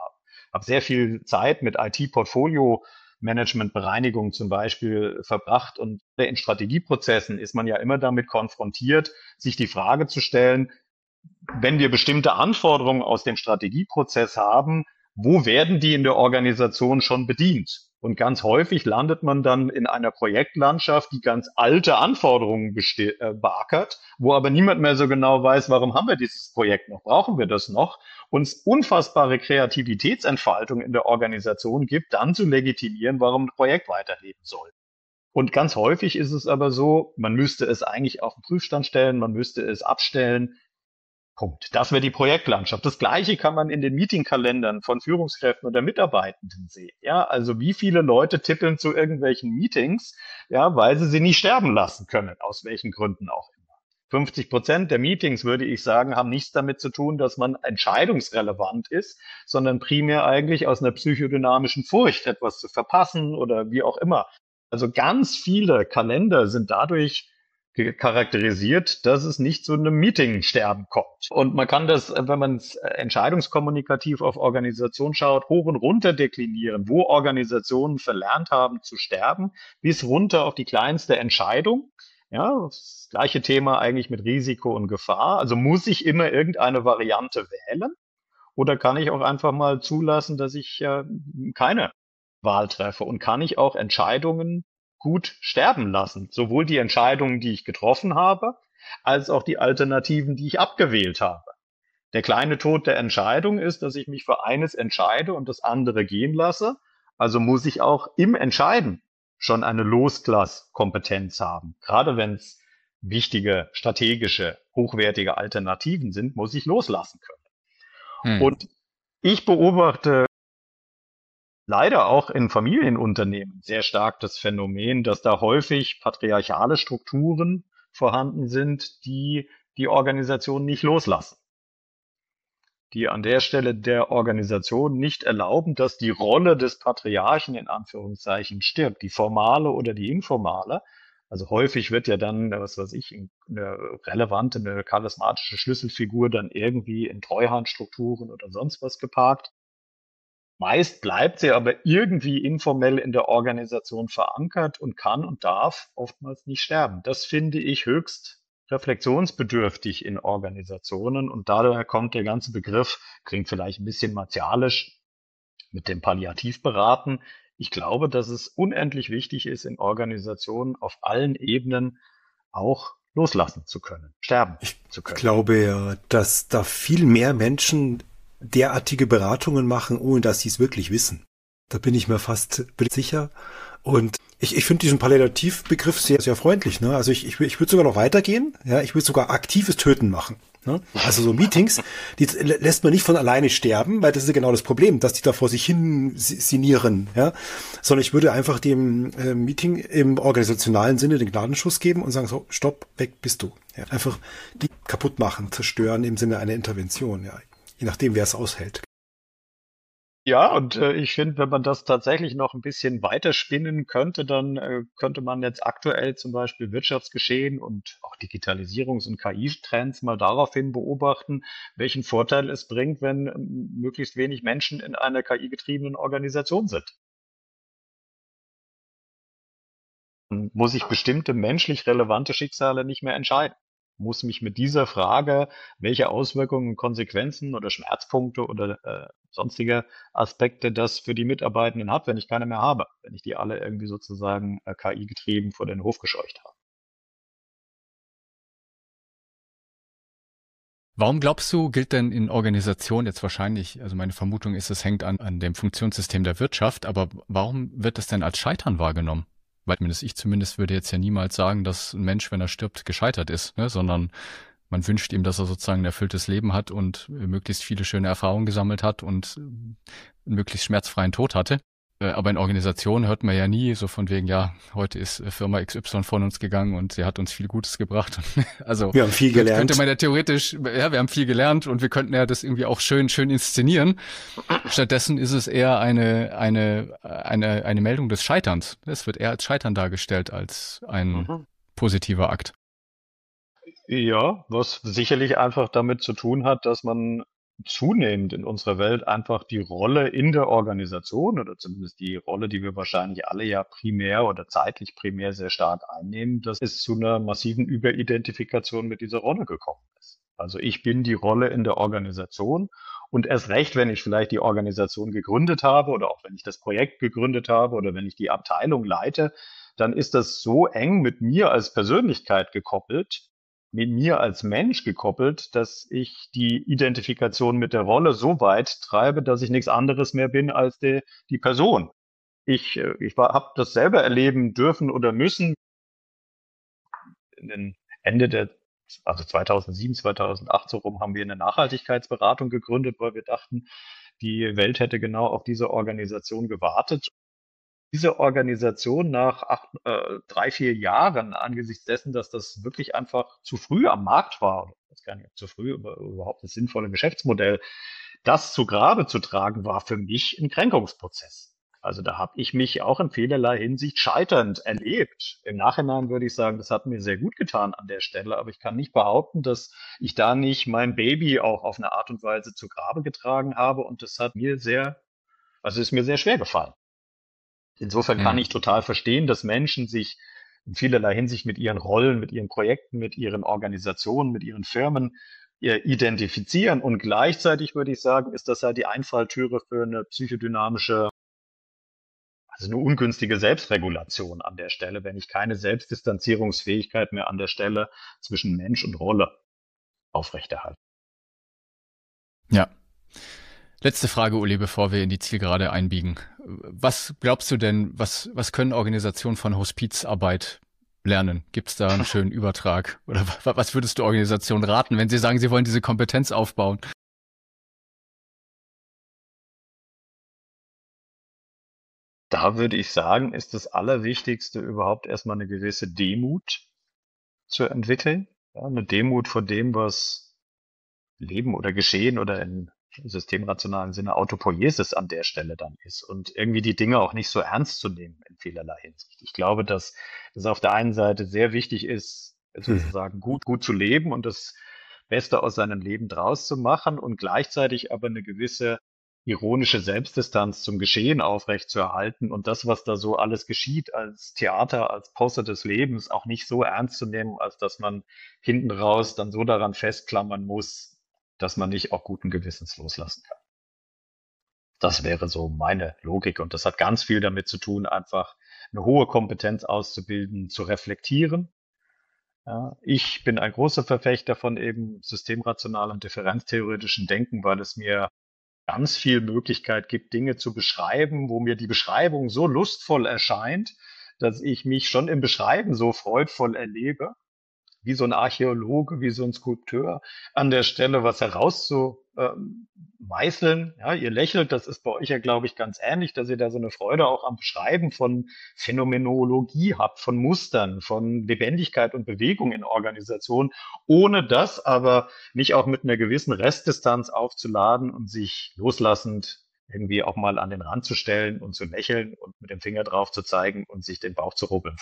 habe sehr viel Zeit mit I T-Portfolio Management, Bereinigung zum Beispiel verbracht. Und in Strategieprozessen ist man ja immer damit konfrontiert, sich die Frage zu stellen, wenn wir bestimmte Anforderungen aus dem Strategieprozess haben, wo werden die in der Organisation schon bedient? Und ganz häufig landet man dann in einer Projektlandschaft, die ganz alte Anforderungen beste- äh, beackert, wo aber niemand mehr so genau weiß, warum haben wir dieses Projekt noch? Brauchen wir das noch? Und es unfassbare Kreativitätsentfaltung in der Organisation gibt, dann zu legitimieren, warum ein Projekt weiterleben soll. Und ganz häufig ist es aber so, man müsste es eigentlich auf den Prüfstand stellen, man müsste es abstellen. Punkt. Das wäre die Projektlandschaft. Das Gleiche kann man in den Meetingkalendern von Führungskräften oder Mitarbeitenden sehen. Ja, also wie viele Leute tippeln zu irgendwelchen Meetings, ja, weil sie sie nicht sterben lassen können, aus welchen Gründen auch immer. fünfzig Prozent der Meetings, würde ich sagen, haben nichts damit zu tun, dass man entscheidungsrelevant ist, sondern primär eigentlich aus einer psychodynamischen Furcht, etwas zu verpassen oder wie auch immer. Also ganz viele Kalender sind dadurch charakterisiert, dass es nicht zu einem Meeting-Sterben kommt. Und man kann das, wenn man es entscheidungskommunikativ auf Organisation schaut, hoch und runter deklinieren, wo Organisationen verlernt haben zu sterben, bis runter auf die kleinste Entscheidung. Ja, das gleiche Thema eigentlich mit Risiko und Gefahr. Also muss ich immer irgendeine Variante wählen? Oder kann ich auch einfach mal zulassen, dass ich äh, keine Wahl treffe? Und kann ich auch Entscheidungen gut sterben lassen? Sowohl die Entscheidungen, die ich getroffen habe, als auch die Alternativen, die ich abgewählt habe. Der kleine Tod der Entscheidung ist, dass ich mich für eines entscheide und das andere gehen lasse. Also muss ich auch im Entscheiden schon eine Losglasskompetenz haben. Gerade wenn es wichtige, strategische, hochwertige Alternativen sind, muss ich loslassen können. Hm. Und ich beobachte leider auch in Familienunternehmen sehr stark das Phänomen, dass da häufig patriarchale Strukturen vorhanden sind, die die Organisation nicht loslassen. Die an der Stelle der Organisation nicht erlauben, dass die Rolle des Patriarchen in Anführungszeichen stirbt, die formale oder die informale. Also häufig wird ja dann, was weiß ich, eine relevante, eine charismatische Schlüsselfigur dann irgendwie in Treuhandstrukturen oder sonst was geparkt. Meist bleibt sie aber irgendwie informell in der Organisation verankert und kann und darf oftmals nicht sterben. Das finde ich höchst reflexionsbedürftig in Organisationen und daher kommt der ganze Begriff, klingt vielleicht ein bisschen martialisch, mit dem Palliativberaten. Ich glaube, dass es unendlich wichtig ist, in Organisationen auf allen Ebenen auch loslassen zu können, sterben ich zu können. Ich glaube ja, dass da viel mehr Menschen derartige Beratungen machen, ohne dass sie es wirklich wissen. Da bin ich mir fast sicher. Und ich, ich finde diesen Palliativbegriff sehr, sehr freundlich. Ne? Also ich, ich, ich würde sogar noch weitergehen. Ja, ich würde sogar aktives Töten machen. Ne? Also so Meetings, die lässt man nicht von alleine sterben, weil das ist ja genau das Problem, dass die da vor sich hin sinnieren. Ja? Sondern ich würde einfach dem äh, Meeting im organisationalen Sinne den Gnadenschuss geben und sagen, so, stopp, weg bist du. Ja? Einfach die kaputt machen, zerstören im Sinne einer Intervention. Ja? Je nachdem, wer es aushält. Ja, und äh, ich finde, wenn man das tatsächlich noch ein bisschen weiterspinnen könnte, dann äh, könnte man jetzt aktuell zum Beispiel Wirtschaftsgeschehen und auch Digitalisierungs- und K I-Trends mal daraufhin beobachten, welchen Vorteil es bringt, wenn ähm, möglichst wenig Menschen in einer K I-getriebenen Organisation sind. Dann muss ich bestimmte menschlich relevante Schicksale nicht mehr entscheiden. Muss mich mit dieser Frage, welche Auswirkungen und Konsequenzen oder Schmerzpunkte oder äh, sonstige Aspekte das für die Mitarbeitenden hat, wenn ich keine mehr habe, wenn ich die alle irgendwie sozusagen äh, K I-getrieben vor den Hof gescheucht habe. Warum glaubst du, gilt denn in Organisationen jetzt wahrscheinlich, also meine Vermutung ist, es hängt an, an dem Funktionssystem der Wirtschaft, aber warum wird das denn als Scheitern wahrgenommen? Weil zumindest ich zumindest würde jetzt ja niemals sagen, dass ein Mensch, wenn er stirbt, gescheitert ist, ne? Sondern man wünscht ihm, dass er sozusagen ein erfülltes Leben hat und möglichst viele schöne Erfahrungen gesammelt hat und einen möglichst schmerzfreien Tod hatte. Aber in Organisationen hört man ja nie so von wegen, ja, heute ist Firma X Y von uns gegangen und sie hat uns viel Gutes gebracht. Also wir haben viel gelernt. Könnte man ja theoretisch, ja, wir haben viel gelernt und wir könnten ja das irgendwie auch schön, schön inszenieren. Stattdessen ist es eher eine, eine, eine, eine Meldung des Scheiterns. Es wird eher als Scheitern dargestellt als ein mhm. positiver Akt. Ja, was sicherlich einfach damit zu tun hat, dass man zunehmend in unserer Welt einfach die Rolle in der Organisation oder zumindest die Rolle, die wir wahrscheinlich alle ja primär oder zeitlich primär sehr stark einnehmen, dass es zu einer massiven Überidentifikation mit dieser Rolle gekommen ist. Also ich bin die Rolle in der Organisation und erst recht, wenn ich vielleicht die Organisation gegründet habe oder auch wenn ich das Projekt gegründet habe oder wenn ich die Abteilung leite, dann ist das so eng mit mir als Persönlichkeit gekoppelt, mit mir als Mensch gekoppelt, dass ich die Identifikation mit der Rolle so weit treibe, dass ich nichts anderes mehr bin als die, die Person. Ich, äh, ich habe das selber erleben dürfen oder müssen. In den Ende der, also zweitausendsieben, zweitausendacht so rum, haben wir eine Nachhaltigkeitsberatung gegründet, weil wir dachten, die Welt hätte genau auf diese Organisation gewartet. Diese Organisation nach acht, äh, drei, vier Jahren angesichts dessen, dass das wirklich einfach zu früh am Markt war, oder ich weiß gar nicht, ob zu früh, aber überhaupt das sinnvolle Geschäftsmodell, das zu Grabe zu tragen, war für mich ein Kränkungsprozess. Also da habe ich mich auch in vielerlei Hinsicht scheiternd erlebt. Im Nachhinein würde ich sagen, das hat mir sehr gut getan an der Stelle, aber ich kann nicht behaupten, dass ich da nicht mein Baby auch auf eine Art und Weise zu Grabe getragen habe und das hat mir sehr, also ist mir sehr schwer gefallen. Insofern kann Hm. ich total verstehen, dass Menschen sich in vielerlei Hinsicht mit ihren Rollen, mit ihren Projekten, mit ihren Organisationen, mit ihren Firmen äh, identifizieren. Und gleichzeitig würde ich sagen, ist das halt die Einfalltüre für eine psychodynamische, also eine ungünstige Selbstregulation an der Stelle, wenn ich keine Selbstdistanzierungsfähigkeit mehr an der Stelle zwischen Mensch und Rolle aufrechterhalte. Ja. Letzte Frage, Uli, bevor wir in die Zielgerade einbiegen. Was glaubst du denn, was, was können Organisationen von Hospizarbeit lernen? Gibt es da einen schönen Übertrag? Oder wa- was würdest du Organisationen raten, wenn sie sagen, sie wollen diese Kompetenz aufbauen? Da würde ich sagen, ist das Allerwichtigste überhaupt erstmal eine gewisse Demut zu entwickeln. Ja, eine Demut vor dem, was Leben oder Geschehen oder in systemrationalen Sinne Autopoiesis an der Stelle dann ist und irgendwie die Dinge auch nicht so ernst zu nehmen in vielerlei Hinsicht. Ich glaube, dass es auf der einen Seite sehr wichtig ist, Hm. sozusagen gut, gut zu leben und das Beste aus seinem Leben draus zu machen und gleichzeitig aber eine gewisse ironische Selbstdistanz zum Geschehen aufrechtzuerhalten und das, was da so alles geschieht als Theater, als Poster des Lebens, auch nicht so ernst zu nehmen, als dass man hinten raus dann so daran festklammern muss, dass man nicht auch guten Gewissens loslassen kann. Das wäre so meine Logik und das hat ganz viel damit zu tun, einfach eine hohe Kompetenz auszubilden, zu reflektieren. Ja, ich bin ein großer Verfechter von eben systemrationalem, differenztheoretischen Denken, weil es mir ganz viel Möglichkeit gibt, Dinge zu beschreiben, wo mir die Beschreibung so lustvoll erscheint, dass ich mich schon im Beschreiben so freudvoll erlebe, wie so ein Archäologe, wie so ein Skulpteur an der Stelle was herauszumeißeln. Ja, ihr lächelt, das ist bei euch ja, glaube ich, ganz ähnlich, dass ihr da so eine Freude auch am Beschreiben von Phänomenologie habt, von Mustern, von Lebendigkeit und Bewegung in Organisationen, ohne das aber nicht auch mit einer gewissen Restdistanz aufzuladen und sich loslassend irgendwie auch mal an den Rand zu stellen und zu lächeln und mit dem Finger drauf zu zeigen und sich den Bauch zu rubbeln.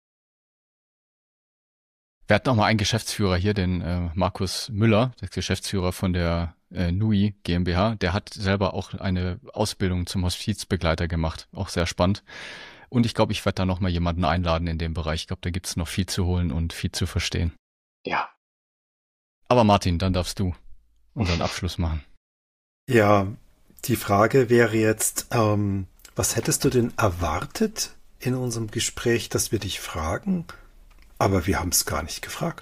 Wir hatten noch mal einen Geschäftsführer hier, den äh, Markus Müller, der Geschäftsführer von der äh, N U I GmbH. Der hat selber auch eine Ausbildung zum Hospizbegleiter gemacht. Auch sehr spannend. Und ich glaube, ich werde da noch mal jemanden einladen in dem Bereich. Ich glaube, da gibt's noch viel zu holen und viel zu verstehen. Ja. Aber Martin, dann darfst du unseren Abschluss machen. Ja, die Frage wäre jetzt, ähm, was hättest du denn erwartet in unserem Gespräch, dass wir dich fragen? Aber wir haben es gar nicht gefragt.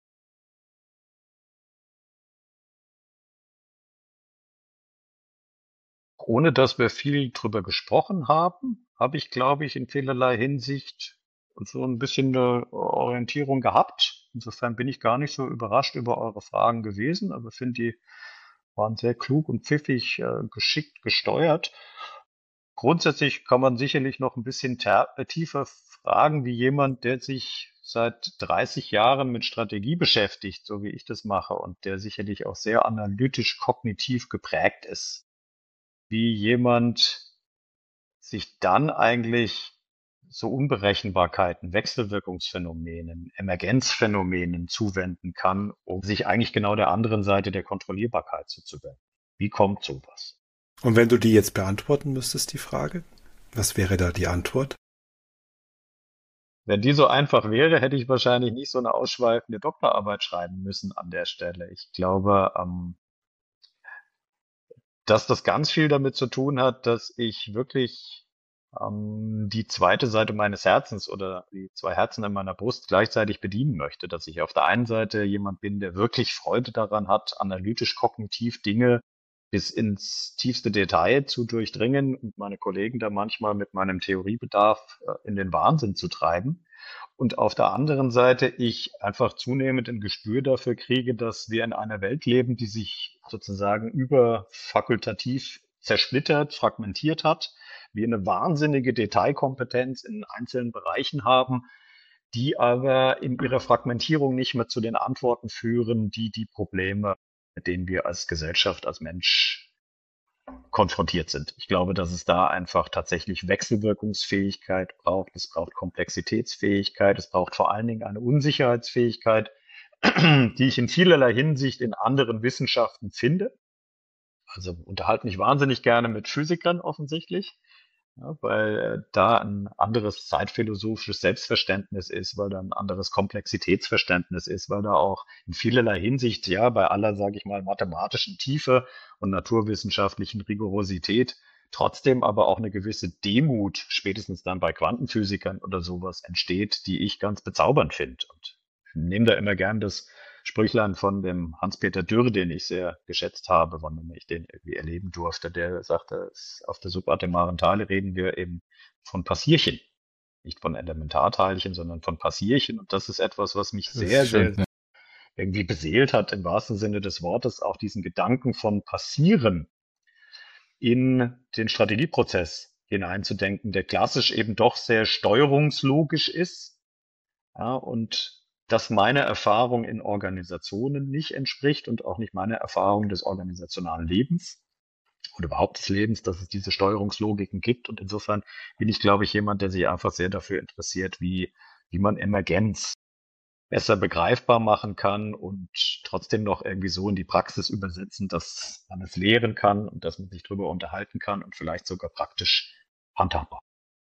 Ohne dass wir viel drüber gesprochen haben, habe ich, glaube ich, in vielerlei Hinsicht so ein bisschen eine Orientierung gehabt. Insofern bin ich gar nicht so überrascht über eure Fragen gewesen, aber finde, die waren sehr klug und pfiffig, äh, geschickt gesteuert. Grundsätzlich kann man sicherlich noch ein bisschen ter- äh, tiefer fragen, wie jemand, der sich seit dreißig Jahren mit Strategie beschäftigt, so wie ich das mache, und der sicherlich auch sehr analytisch kognitiv geprägt ist, wie jemand sich dann eigentlich so Unberechenbarkeiten, Wechselwirkungsphänomenen, Emergenzphänomenen zuwenden kann, um sich eigentlich genau der anderen Seite der Kontrollierbarkeit zuzuwenden. Wie kommt sowas? Und wenn du die jetzt beantworten müsstest, die Frage, was wäre da die Antwort? Wenn die so einfach wäre, hätte ich wahrscheinlich nicht so eine ausschweifende Doktorarbeit schreiben müssen an der Stelle. Ich glaube, ähm, dass das ganz viel damit zu tun hat, dass ich wirklich ähm, die zweite Seite meines Herzens oder die zwei Herzen in meiner Brust gleichzeitig bedienen möchte. Dass ich auf der einen Seite jemand bin, der wirklich Freude daran hat, analytisch-kognitiv Dinge bis ins tiefste Detail zu durchdringen und meine Kollegen da manchmal mit meinem Theoriebedarf äh, in den Wahnsinn zu treiben. Und auf der anderen Seite ich einfach zunehmend ein Gespür dafür kriege, dass wir in einer Welt leben, die sich sozusagen überfakultativ zersplittert, fragmentiert hat. Wir eine wahnsinnige Detailkompetenz in einzelnen Bereichen haben, die aber in ihrer Fragmentierung nicht mehr zu den Antworten führen, die die Probleme, mit denen wir als Gesellschaft, als Mensch konfrontiert sind. Ich glaube, dass es da einfach tatsächlich Wechselwirkungsfähigkeit braucht, es braucht Komplexitätsfähigkeit, es braucht vor allen Dingen eine Unsicherheitsfähigkeit, die ich in vielerlei Hinsicht in anderen Wissenschaften finde. Also unterhalte mich wahnsinnig gerne mit Physikern offensichtlich, ja, weil äh, da ein anderes zeitphilosophisches Selbstverständnis ist, weil da ein anderes Komplexitätsverständnis ist, weil da auch in vielerlei Hinsicht, ja, bei aller, sage ich mal, mathematischen Tiefe und naturwissenschaftlichen Rigorosität trotzdem aber auch eine gewisse Demut, spätestens dann bei Quantenphysikern oder sowas entsteht, die ich ganz bezaubernd finde. Und ich nehme da immer gern das Sprüchlein von dem Hans-Peter Dürr, den ich sehr geschätzt habe, wann ich den irgendwie erleben durfte, der sagte, auf der subatomaren Teile reden wir eben von Passierchen. Nicht von Elementarteilchen, sondern von Passierchen. Und das ist etwas, was mich sehr, schön, sehr ja. irgendwie beseelt hat, im wahrsten Sinne des Wortes, auch diesen Gedanken von Passieren in den Strategieprozess hineinzudenken, der klassisch eben doch sehr steuerungslogisch ist, ja, und dass meine Erfahrung in Organisationen nicht entspricht und auch nicht meiner Erfahrung des organisationalen Lebens oder überhaupt des Lebens, dass es diese Steuerungslogiken gibt. Und insofern bin ich, glaube ich, jemand, der sich einfach sehr dafür interessiert, wie, wie man Emergenz besser begreifbar machen kann und trotzdem noch irgendwie so in die Praxis übersetzen, dass man es lehren kann und dass man sich darüber unterhalten kann und vielleicht sogar praktisch handhabbar.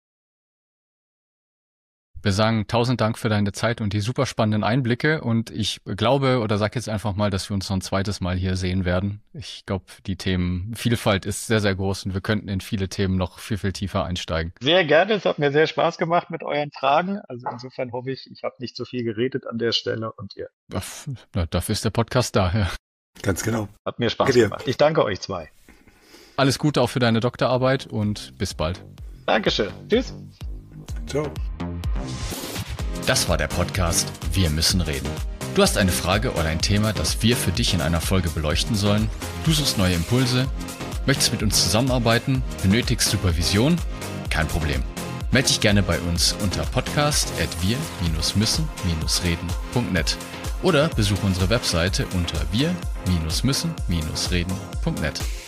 Wir sagen tausend Dank für deine Zeit und die super spannenden Einblicke und ich glaube oder sag jetzt einfach mal, dass wir uns noch ein zweites Mal hier sehen werden. Ich glaube, die Themenvielfalt ist sehr, sehr groß und wir könnten in viele Themen noch viel, viel tiefer einsteigen. Sehr gerne, es hat mir sehr Spaß gemacht mit euren Fragen. Also insofern hoffe ich, ich habe nicht so viel geredet an der Stelle und ihr. Na, dafür ist der Podcast da, ja. Ganz genau. Hat mir Spaß gemacht. Ich danke euch zwei. Alles Gute auch für deine Doktorarbeit und bis bald. Dankeschön. Tschüss. Ciao. Das war der Podcast Wir müssen reden. Du hast eine Frage oder ein Thema, das wir für dich in einer Folge beleuchten sollen? Du suchst neue Impulse? Möchtest mit uns zusammenarbeiten? Benötigst Supervision? Kein Problem. Melde dich gerne bei uns unter podcast at wir müssen reden punkt net oder besuche unsere Webseite unter wir müssen reden punkt net.